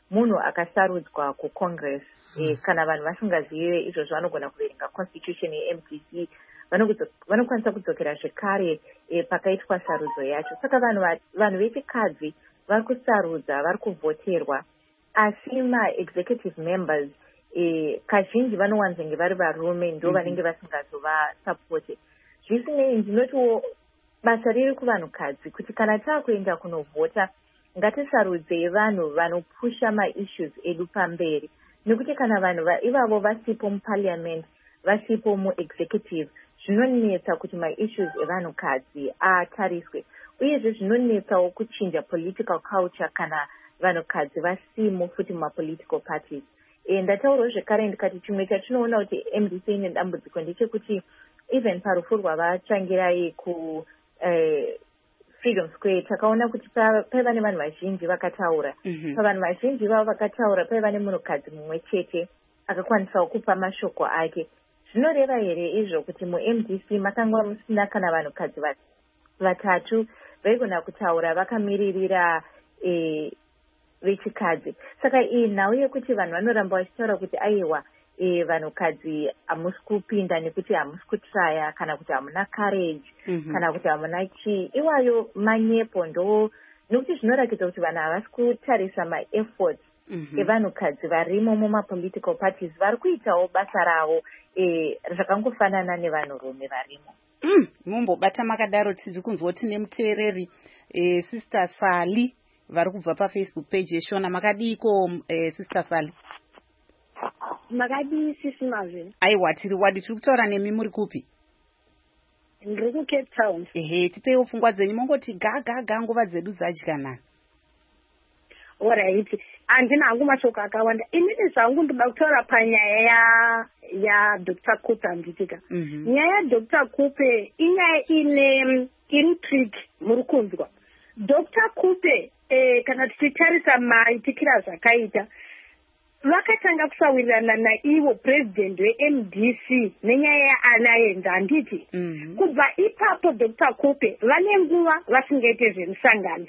munhu akasarudzwa kucongress eh, kana vanhu vasingazive izvozvo vanogona kuverenga constitution ye-M D C vanokwanisa kudzokera zvekare eh, pakaitwa sarudzo yacho. Saka vanhu vanhu vechikadzi vari kusarudza, vari kuvhoterwa, asi ma-executive members eh, kazhinji vanowanzenge vari varume ndo vanenge vasingazova supported. Zvisinei ndinotiwo basa riri kuvanhukadzi kuti kana taakuenda kunovhota ngatisarudzei vanhu vanopusha ma-issues edu pamberi, nekuti kana vanhu ivavo vasipo muparliament, vasipo muexecutive, zvinonetsa kuti ma-issues evanhukadzi atariswe, uyezve zvinonetsawo kuchinja political culture kana vanhukadzi vasimo futi mumapolitical parties. E, ndataurawo zvekare ndikati chimwe chatinoona kuti M D C ine dambudziko ndechekuti even parufu rwavatsvangirai ku eh, Freedom Square takaona kuti paiva nevanhu vazhinji vakataura. Mm-hmm. Pavanhu vazhinji vavo vakataura paiva nemunhukadzi mumwe chete akakwanisawo kupa mashoko ake. Zvinoreva here izvo kuti mu-M D C makanga musina kana vanhukadzi vatatu vaigona kutaura vakamiririra eh, vechikadzi. Saka iyi nhau yekuti vanhu vanoramba vachitaura kuti aiwa e, vanhukadzi hamusi kupinda nekuti hamusi kutraya kana kuti hamuna courage, mm-hmm. kana kuti hamuna chii, iwayo manyepo ndo nekuti zvinoratidza kuti vanhu havasi kutarisa ma-efforts mm-hmm. evanhukadzi varimo mumapolitical parties vari kuitawo basa ravo e, zvakangofanana nevanhurume varimo. Mm, mumbobata makadaro tizi kunzwa tine muteereri e, Sister Sally vari kubva pafacebook page yeshona. Makadiko e, Sister Sally? Makadi sisi mazvini. Aiwa, tiri wadi, tiri kutaura nemi muri kupi? Ndiri kuCape Town. Ehe, tipeiwo pfungwa dzenyu, mongoti ga ga ga nguva dzedu dzadyana. Alright, handina hangu mashoko akawanda. Inini zvangu ndoda kutaura panyaya ya ya Doctor Kupe handitika. Mm-hmm. Nyaya ya Doctor Kupe inyaya ine intrigue muri kunzwa. Doctor Kupe eh, kana tichitarisa maitikira zvakaita vakatanga kusawirirana naivo president we-M D C nenyaya ya-alliance handiti. Mm-hmm. Kubva ipapo Doctor Kupe vane nguva vasingaite zvemusangano.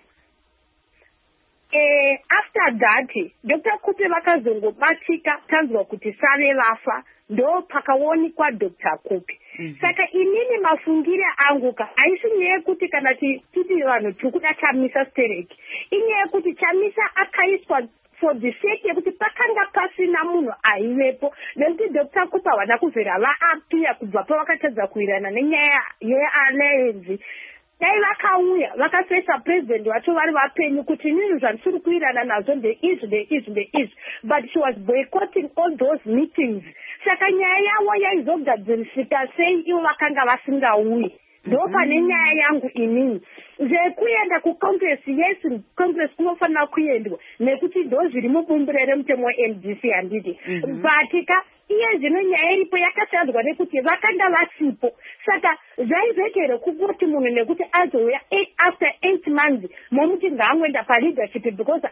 Eh, after that Doctor Kupe vakazongobatika tanzwa kuti save vafa ndo pakaonekwa Doctor Kupe. Mm-hmm. Saka inini mafungire angu ka haisi nyaya kuti kana titi vanhu tikuda Chamisa stereki, inyaya kuti Chamisa akaiswa for the sake yekuti pakanga pasina munhu aivepo, nekuti Doctor Kupe havana kuzera vaapia kubva pavakatadza kuirana nenyaya ye-alliance. Dai vakauya vakapesa president vacho vari vapenyu kuti inini zvandisiri kuirana nazvo ndeizvi ndeizvi ndeizvi, but she was boycotting all those meetings. Saka nyaya yavo yaizogadzirisika sei ivo vakanga vasingauyi. Ndo pane nyaya yangu inini zvekuenda kucongress, yes congress kunofanira kuendwa nekuti ndo zviri mubumbiro remutemo we-M D C handiti. Mm-hmm. But ka iye zvino nyaya iripo yakasadzwa nekuti vakanga vasipo. Saka zvaizekere kuti munhu nekuti azouya after eight months momuti ngaangoenda paleadership because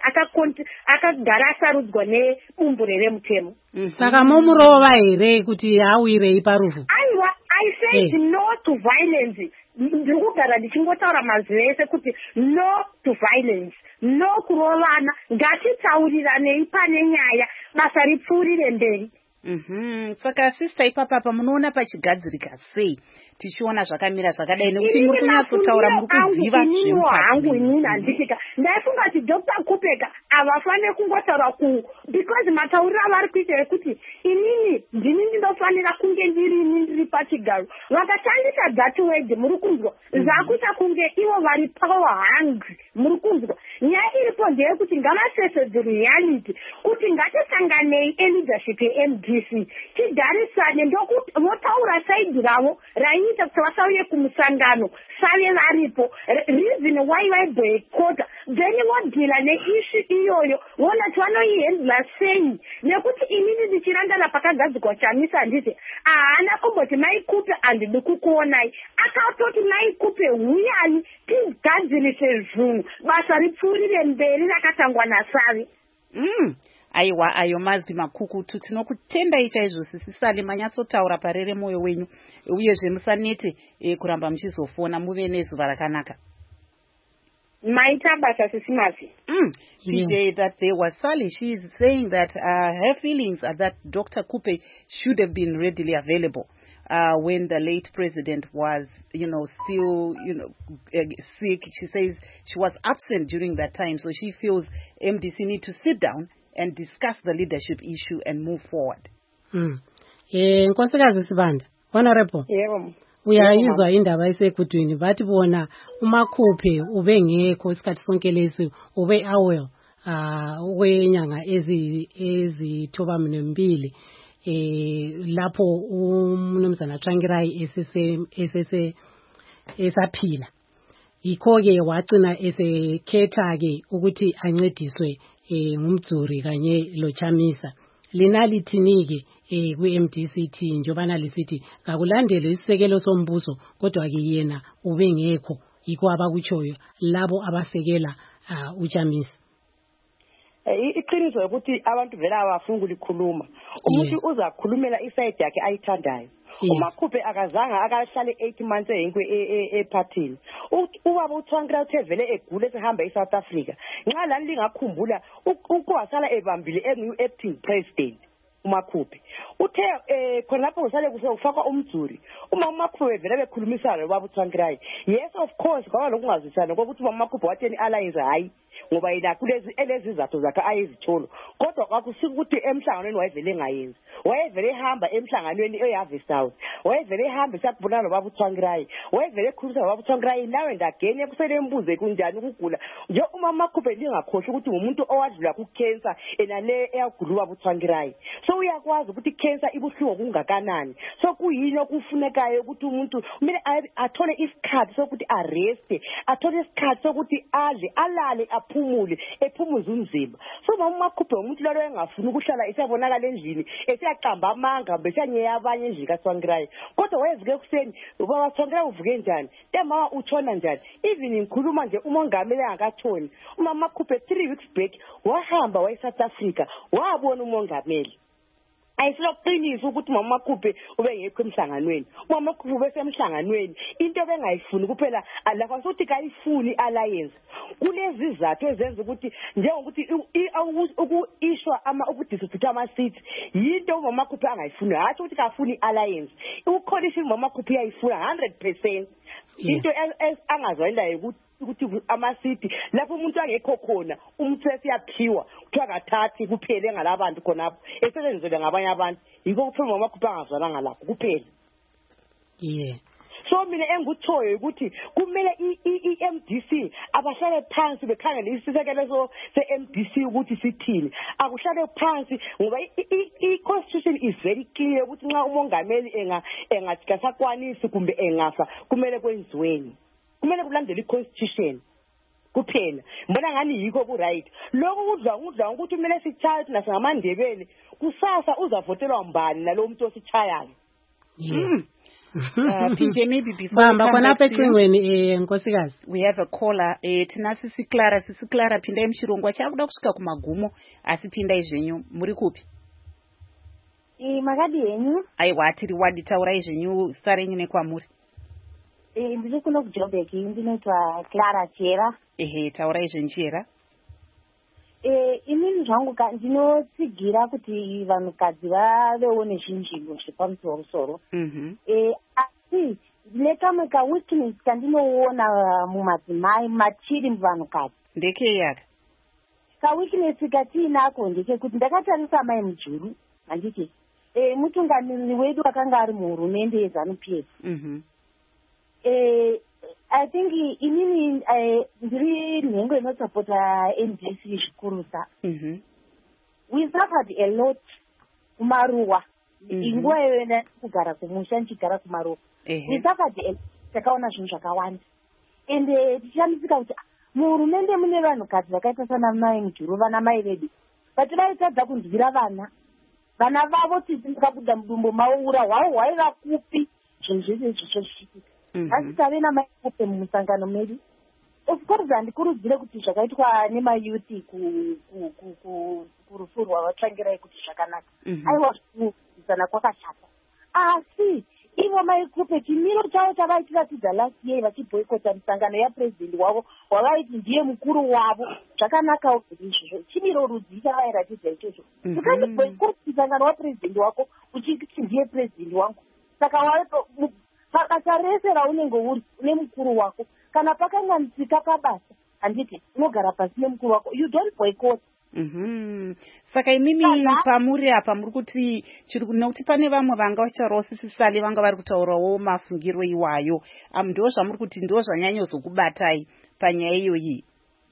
akagara asarudzwa nebumbiro remutemo. Saka momurova here kuti hauirei parufu? Aiwa, I said hey. No to violence. Ndiri kugara ndichingotaura mazuva ese kuti no to violence, no kurovana, ngatitsaurirane pane nyaya basa ripfuurire mberi. Mhm. Saka sister ipapapa munoona pachigadzirika sei tichiona zvakamira zvakadai nekuti muri kunyatsotaura muri kudziva zvinhu hangu inini handisika ndaifunga kuti Doctor Kupe avafanire kungotaura ku because matauriro avari kuita ekuti inini ndini ndinofanira kunge ndiri ini ndiri pachigaro. Vakashandisa that word muri kunzwa zvakuita kunge ivo vari power hungry muri kunzwa. Nyaya iripo ndeyekuti ngavasese the reality kuti ngatisanganei eleadership ye-M D C tigarisane ndokuti votaura saidi ravo raiita kuti vasauye kumusangano save varipo reason why vaiboycota then vodhila neishu iyoyo vona kuti vanoihendla sei, nekuti inini ndichirangana pakagadzikwa Chamisa handiti haana kumboti Mai Kupe handidi kukuonai, akatoti Mai Kupe huyani tigadzirise zvinhu basa ripfuurire mberi rakatangwa naSavi. Mm. Aiwa, ayo mazwi makukutu. Tinokutendai chaizvo Sisi Sally, manyatsotaura parere moyo wenyu, uyezve musanete e, kuramba muchizofona. Muve nezuva rakanaka. Maitaba Sisimasi. Mm. P J, that there was Sally. She's saying that uh, her feelings are that Doctor Kupe should have been readily available uh, when the late president was, you know, still, you know, sick. She says she was absent during that time, so she feels M D C need to sit down and discuss the leadership issue and move forward. Mm. Eh, Nkosikazi Sibanda, Honorable. Yebo. Uyayizwa indaba esekudwini bathi bona uMakhuphe ubengekho isikhathi sonke lesi ube awel ah ukwenyanga ezi ezithoba nembili eh lapho umnumzana Trangirai esese esese esaphila yikho ke wagcina esekhetha ke ukuthi ancediswe eh ngumdzuri kanye lo Chamisa lina lithini ke eh ku-M D C T njobana lisithi kakulandele isisekelo sombuso kodwa ke yena ubengekho yikho abakutshoyo labo abasekela uh, uChamisa. Iqiniso ukuthi abantu vela abafuna ukulikhuluma umuntu uza khulumela iside yakhe ayithandayo. uMakhuphe akazanga akahlale eight months eyinkwe ephathini ubaba uTrangirai uthe vele egule esehamba eSouth Africa nxa lani lingakhumbula ukwasala ebambile engu acting president uMakhuphe uthe eh khona lapho usale kusofaka umdzuri uma uMakhuphe vele bekhulumisana ubaba uTrangirai yes of course kwaba lokungazwisana ukuthi uMakhuphe watheni alliance hayi ngoba yena kulezi elezi zathu zakhe ayizitholo kodwa akusiki ukuthi emhlanganweni wayevele ngayenzi wayevele ehamba emhlanganweni eYave South wayevele ehamba sakubona nobaba uTrangirai wayevele ekhuluma nobaba uTrangirai nawe ndagene kusele embuze kunjani ukugula nje uma uMakhuphe lingakhohle ukuthi umuntu owadlula ku cancer enale eyagula ubaba uTrangirai so uyakwazi ukuthi cancer ibuhlungu kungakanani so kuyini okufunekayo ukuthi umuntu kumele athole isikhathi sokuthi arrest athole isikhathi sokuthi adle alale aphumule ephumuza umzimba so mama uMakhuphe umuntu lalo engafuni ukuhlala isabonakala endlini esiyaqamba amanga besanyeya abanye endlini kaTrangirai kodwa wayevuke kuseni ubaba Trangirai uvuke njani tema utshona njani even ngikhuluma nje umongameli angakathoni umama uMakhuphe three weeks back wahamba wa eSouth Africa wabona umongameli ayisiloqinisa ukuthi mama uMakhuphe ubengekho emhlanganweni mama uMakhuphe besemhlanganweni into bengayifuni kuphela alapha sokuthi kayifuni alliance kulezi izathu ezenza ukuthi njengokuthi ukuishwa ama ukudisputa ama seats yinto umama uMakhuphe angayifuni hathi ukuthi kafuni alliance ukholishini mama uMakhuphe uyayifuna one hundred percent into angazwela ukuthi ukuthi ama-city lapho umuntu angekho khona umthetho yaphiwa kuthiwa kathathi kuphele ngalabantu khonapho esebenzele ngabanye abantu yiko kuphela uMakhuphe angazwalanga lapho kuphela yeah so mina enguthoyo ukuthi kumele i-M D C abahlale phansi bekhangele isisekelo so se-M D C ukuthi sithini akuhlale phansi ngoba i-constitution is very clear ukuthi nxa umongameli enga engasikasakwanisi kumbe engafa kumele kwenziweni kumele kulandele i-constitution kuphela mbona ngani yikho ku right lokho kudla kudla ukuthi kumele sichaye thina singamandebele kusasa uzavotelwa mbani nalo muntu osichayayo mm. uh, P J, maybe before Bamba, we, eh, we have a caller eh, tina sisi Clara sisi Clara pinda mshirongwa chakuda kusvika kumagumo asi pinda izvenyu muri kupi eh makadi yenyu aiwa tiri wadi taura izvenyu sarenyu nekwamuri eh ndiri kuno kuJoburg ndinoitwa Clara Chera ehe taura izvenyu Chera eh inini zvangu ndinotsigira kuti vanhukadzi vavewo nezvinjingo zvepamusoro soro mhm eh asi nekamwe ka weakness kandinoona mumadzimai machiri muvanhukadzi ndeke yaka ka weakness katinako ndekekuti ndakatarisa mai mujuru handiti eh mutungamiri wedu akanga ari muhurumende yeZANU P F mhm eh I think inini ndiri nhengo inosapota M D C zvikurusa mhm we suffered a lot kumaruwa inguva yoenda kugara kumusha ndichigara kumaruwa we suffered a takaona zvinhu zvakawanda ende tichamisika kuti muhurumende mune vanhukadzi vakaita sana mai mujuru vana mai vedu but vaitadza kunzwira vana vana vavo tisindikabuda mudumbo maura hwavo hwaiva kupi zvinhu zvese zvichosvitika asi tave namaikupe mumusangano medu of course handikurudzire kuti zvakaitwa nemayuthi kurufu rwavaTrangirai kuti zvakanaka aiwa kuisana kwakashata asi ivo maikupe chimiro chavo chavaitiratidza last year vachibhoikota musangano yapurezidendi wavo wavaiti ndiye mukuru wavo zvakanakawo izvozvo chimiro rudzi chavairatidza ichozvo ukandibhoikoti musangano wapurezidendi wako uchiti ndiye purezidendi wangu saka basa rese raunenge uri une mukuru wako kana pakanyamsika pabasa handiti unogara pasi nemukuru wako you don't boycott. Mhm. Saka imimi pamuri apa muri kuti chiri nokuti pane vamwe vanga vachitaurawo sisisali vanga vari kutaurawo mafungiro iwayo ndo zvamuri kuti ndo zvanyanyozokubatai panyaya iyoyi?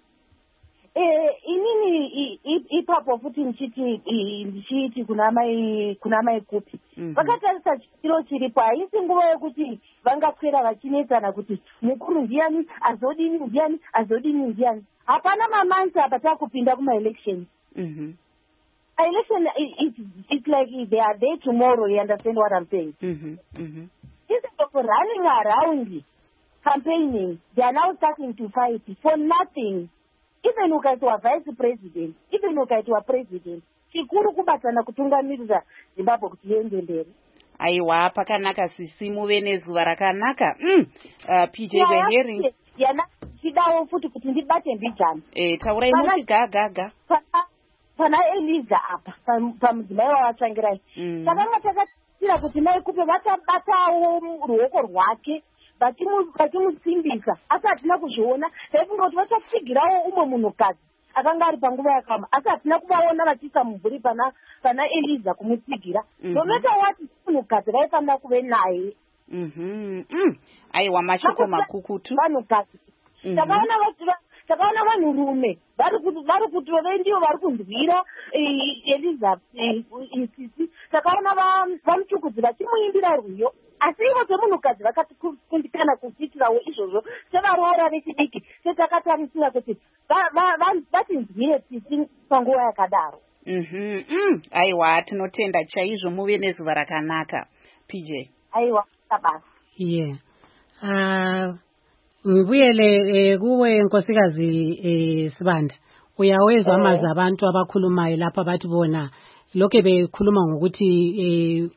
Eh, inini ipapo futi ndichiti ndichiti kuna mai kuna mai kupi vakatarisa chiro chiripo haisi nguva yekuti vangaswera vachinetsana kuti mukuru ndiani azodini ndiani azodini ndiani hapana mamanzi apa takupinda kuma-elections. Mm-hmm. Election is it's like they are there tomorrow, you understand what I'm saying? Mm-hmm. Mm-hmm. Instead of running around campaigning, they are now starting to fight for nothing. Even ukaitwa vice president, even ukaitwa president, chikuru kubatana kutungamirira Zimbabwe kuti iende mberi. Aiwa, pakanaka sisi muve nezuva rakanaka. Mm. Uh, P J the hearing. Yana chidawo futi kuti ndibate mbijana. Eh, taurai muti gaga gaga. Pana Eliza apa pamudzimai wavatsvangirai. Takanga takatira kuti mai kupe vatabatawo ruoko rwake vachimusimbisa asi hatina kuzviona. Taifunga kuti vachapsigirawo umwe munhukadzi akanga ari panguva yakama asi hatina kuvaona vachiisa mumvuri pana pana Eliza kumutsigira. No matter what munhukadzi vaifanira kuve naye. Mhm. Aiwa mashoko makukutu. Vanhukadzi. Takaona takaona vanhurume vari kuti vari kuti vendivo vari kunzwira Eliza isisi. Takaona vamutsvukudzi vachimuimbira rwiyo asi ivo semunhukadzi vakatikundikana kuchitirawo izvozvo sevaroora vechidiki setakatarisira kuti vatinzwire tsitsi panguva yakadaro. Mhm. Aiwa tinotenda chaizvo muve nezuva rakanaka P J. Aiwa basa. Yeah. Uh ngibuyele kuwe nkosikazi eh Sibanda. Uyawezwa amazi abantu abakhulumayo lapha bathi bona lokho bekhuluma ngokuthi eh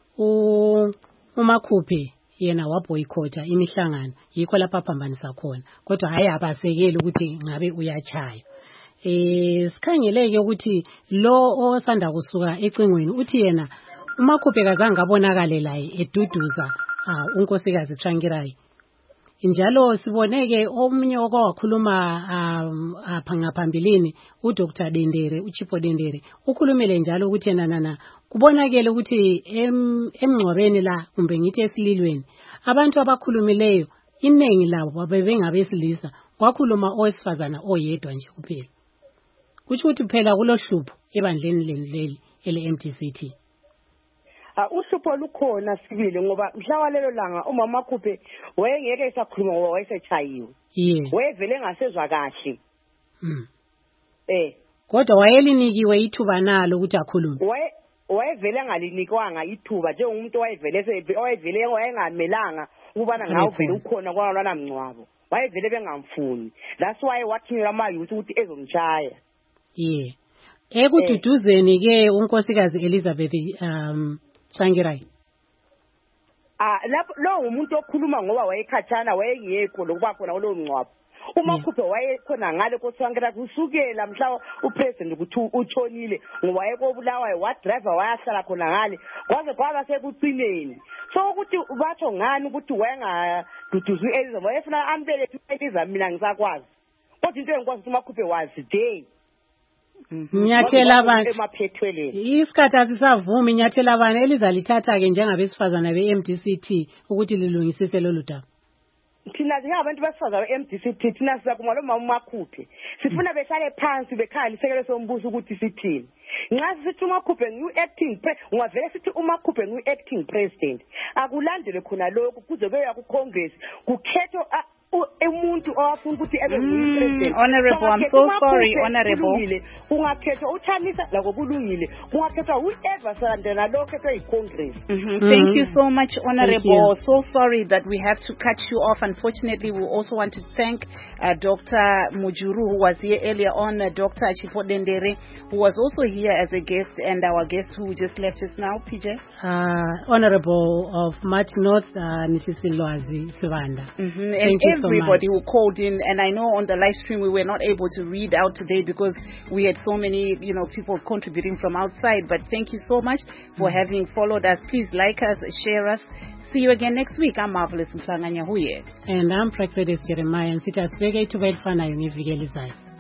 uMakhuphe yena waboycota imihlangano yikho lapha phambanisa khona kodwa hayi abasekeli ukuthi ngabe uyachaya. Eh sikhangeleke ukuthi lo osanda kusuka ecingweni uthi yena uMakhuphe kazange abonakale laye eduduza ah unkosikazi Tsvangirai. Njalo siboneke omunye okwakhuluma apha ngaphambilini uDr Dendere uChipo Dendere ukhulumile njalo ukuthi yena nana kubonakele ukuthi emngcwabeni la kumbe ngithi esililweni abantu abakhulumileyo iningi labo bebengabesilisa kwakhuluma owesifazana oyedwa nje kuphela. Kuthi ukuthi phela kulohlupho ebandleni leli ele-M D C T. Ah uhlupho lukhona sibili ngoba mhla lelo langa umama Makhuphe wayengeke esakhuluma ngoba wayesechayiwe. Yeah. Wayevele ngasezwa kahle. Mm. Eh. Kodwa wayelinikiwe ithuba nalo ukuthi akhulume. Waye wayevele ngalinikwanga ithuba njengomuntu wayevele wayevele wayengamelanga ukubana ngawuvele ukhona kwalona mncwabo. Wayevele bengamfuni. That's why wathinyela ama youth ukuthi ezomtshaya. Yeah. Ekududuzeni ke unkosikazi Elizabeth um Tsvangirai. Ah lapho lo umuntu okhuluma ngoba wayekhathana wayengekho lokuba khona lo mncwabo. uMakhuphe wayekhona ngale koSwangirai kusukela mhla upresident ukuthi utshonile ngoba wayekobulawayo wa driver wayahlala khona ngale kwaze kwaba sekucineni. So ukuthi batho ngani ukuthi wayengaduduzi Eliza wayefuna ambele Eliza mina ngisakwazi. Kodwa into engikwazi ukuthi uMakhuphe wazi day. Nyathela abantu isikhathi asisavumi inyathela abantu elizalithatha ke njengabesifazana be-M D C T ukuthi lilungisise lolu daba. Thina singabantu besifazana be-M D C T thina sizakuma lo mama uMakhuphe sifuna behlale phansi bekhali isekelo sombuso ukuthi sithini. Nxa sithi uMakhuphe ngu-acting ungavele sithi uMakhuphe ngu-acting president akulandele khona lokho kuze kuya ku Congress kukhethwe umuntu umuntu owafuna ukuthi ebe ngupresident. Honorable, I'm so sorry, Honorable. Kungakhethwa uChamisa lako kulungile. Kungakhethwa whoever sandena lo khethwa yiCongress. Thank you so much, Honorable. So sorry that we have to cut you off. Unfortunately, we also want to thank uh, Doctor Mujuru, who was here earlier on, uh, Doctor Chipodendere, who was also here as a guest, and our guest who just left us now, P J. Uh, Honorable of March North, uh, Missus Silwazi Sivanda. Mm-hmm. And everybody so who called in, and I know on the live stream we were not able to read out today because we had so many, you know, people contributing from outside. But thank you so much for mm-hmm. having followed us. Please like us, share us. See you again next week. I'm Marvelous Mhlanganya Huye. And I'm Praxedis Jeremiah. And sit at Vega to Vedfana Univigelizai.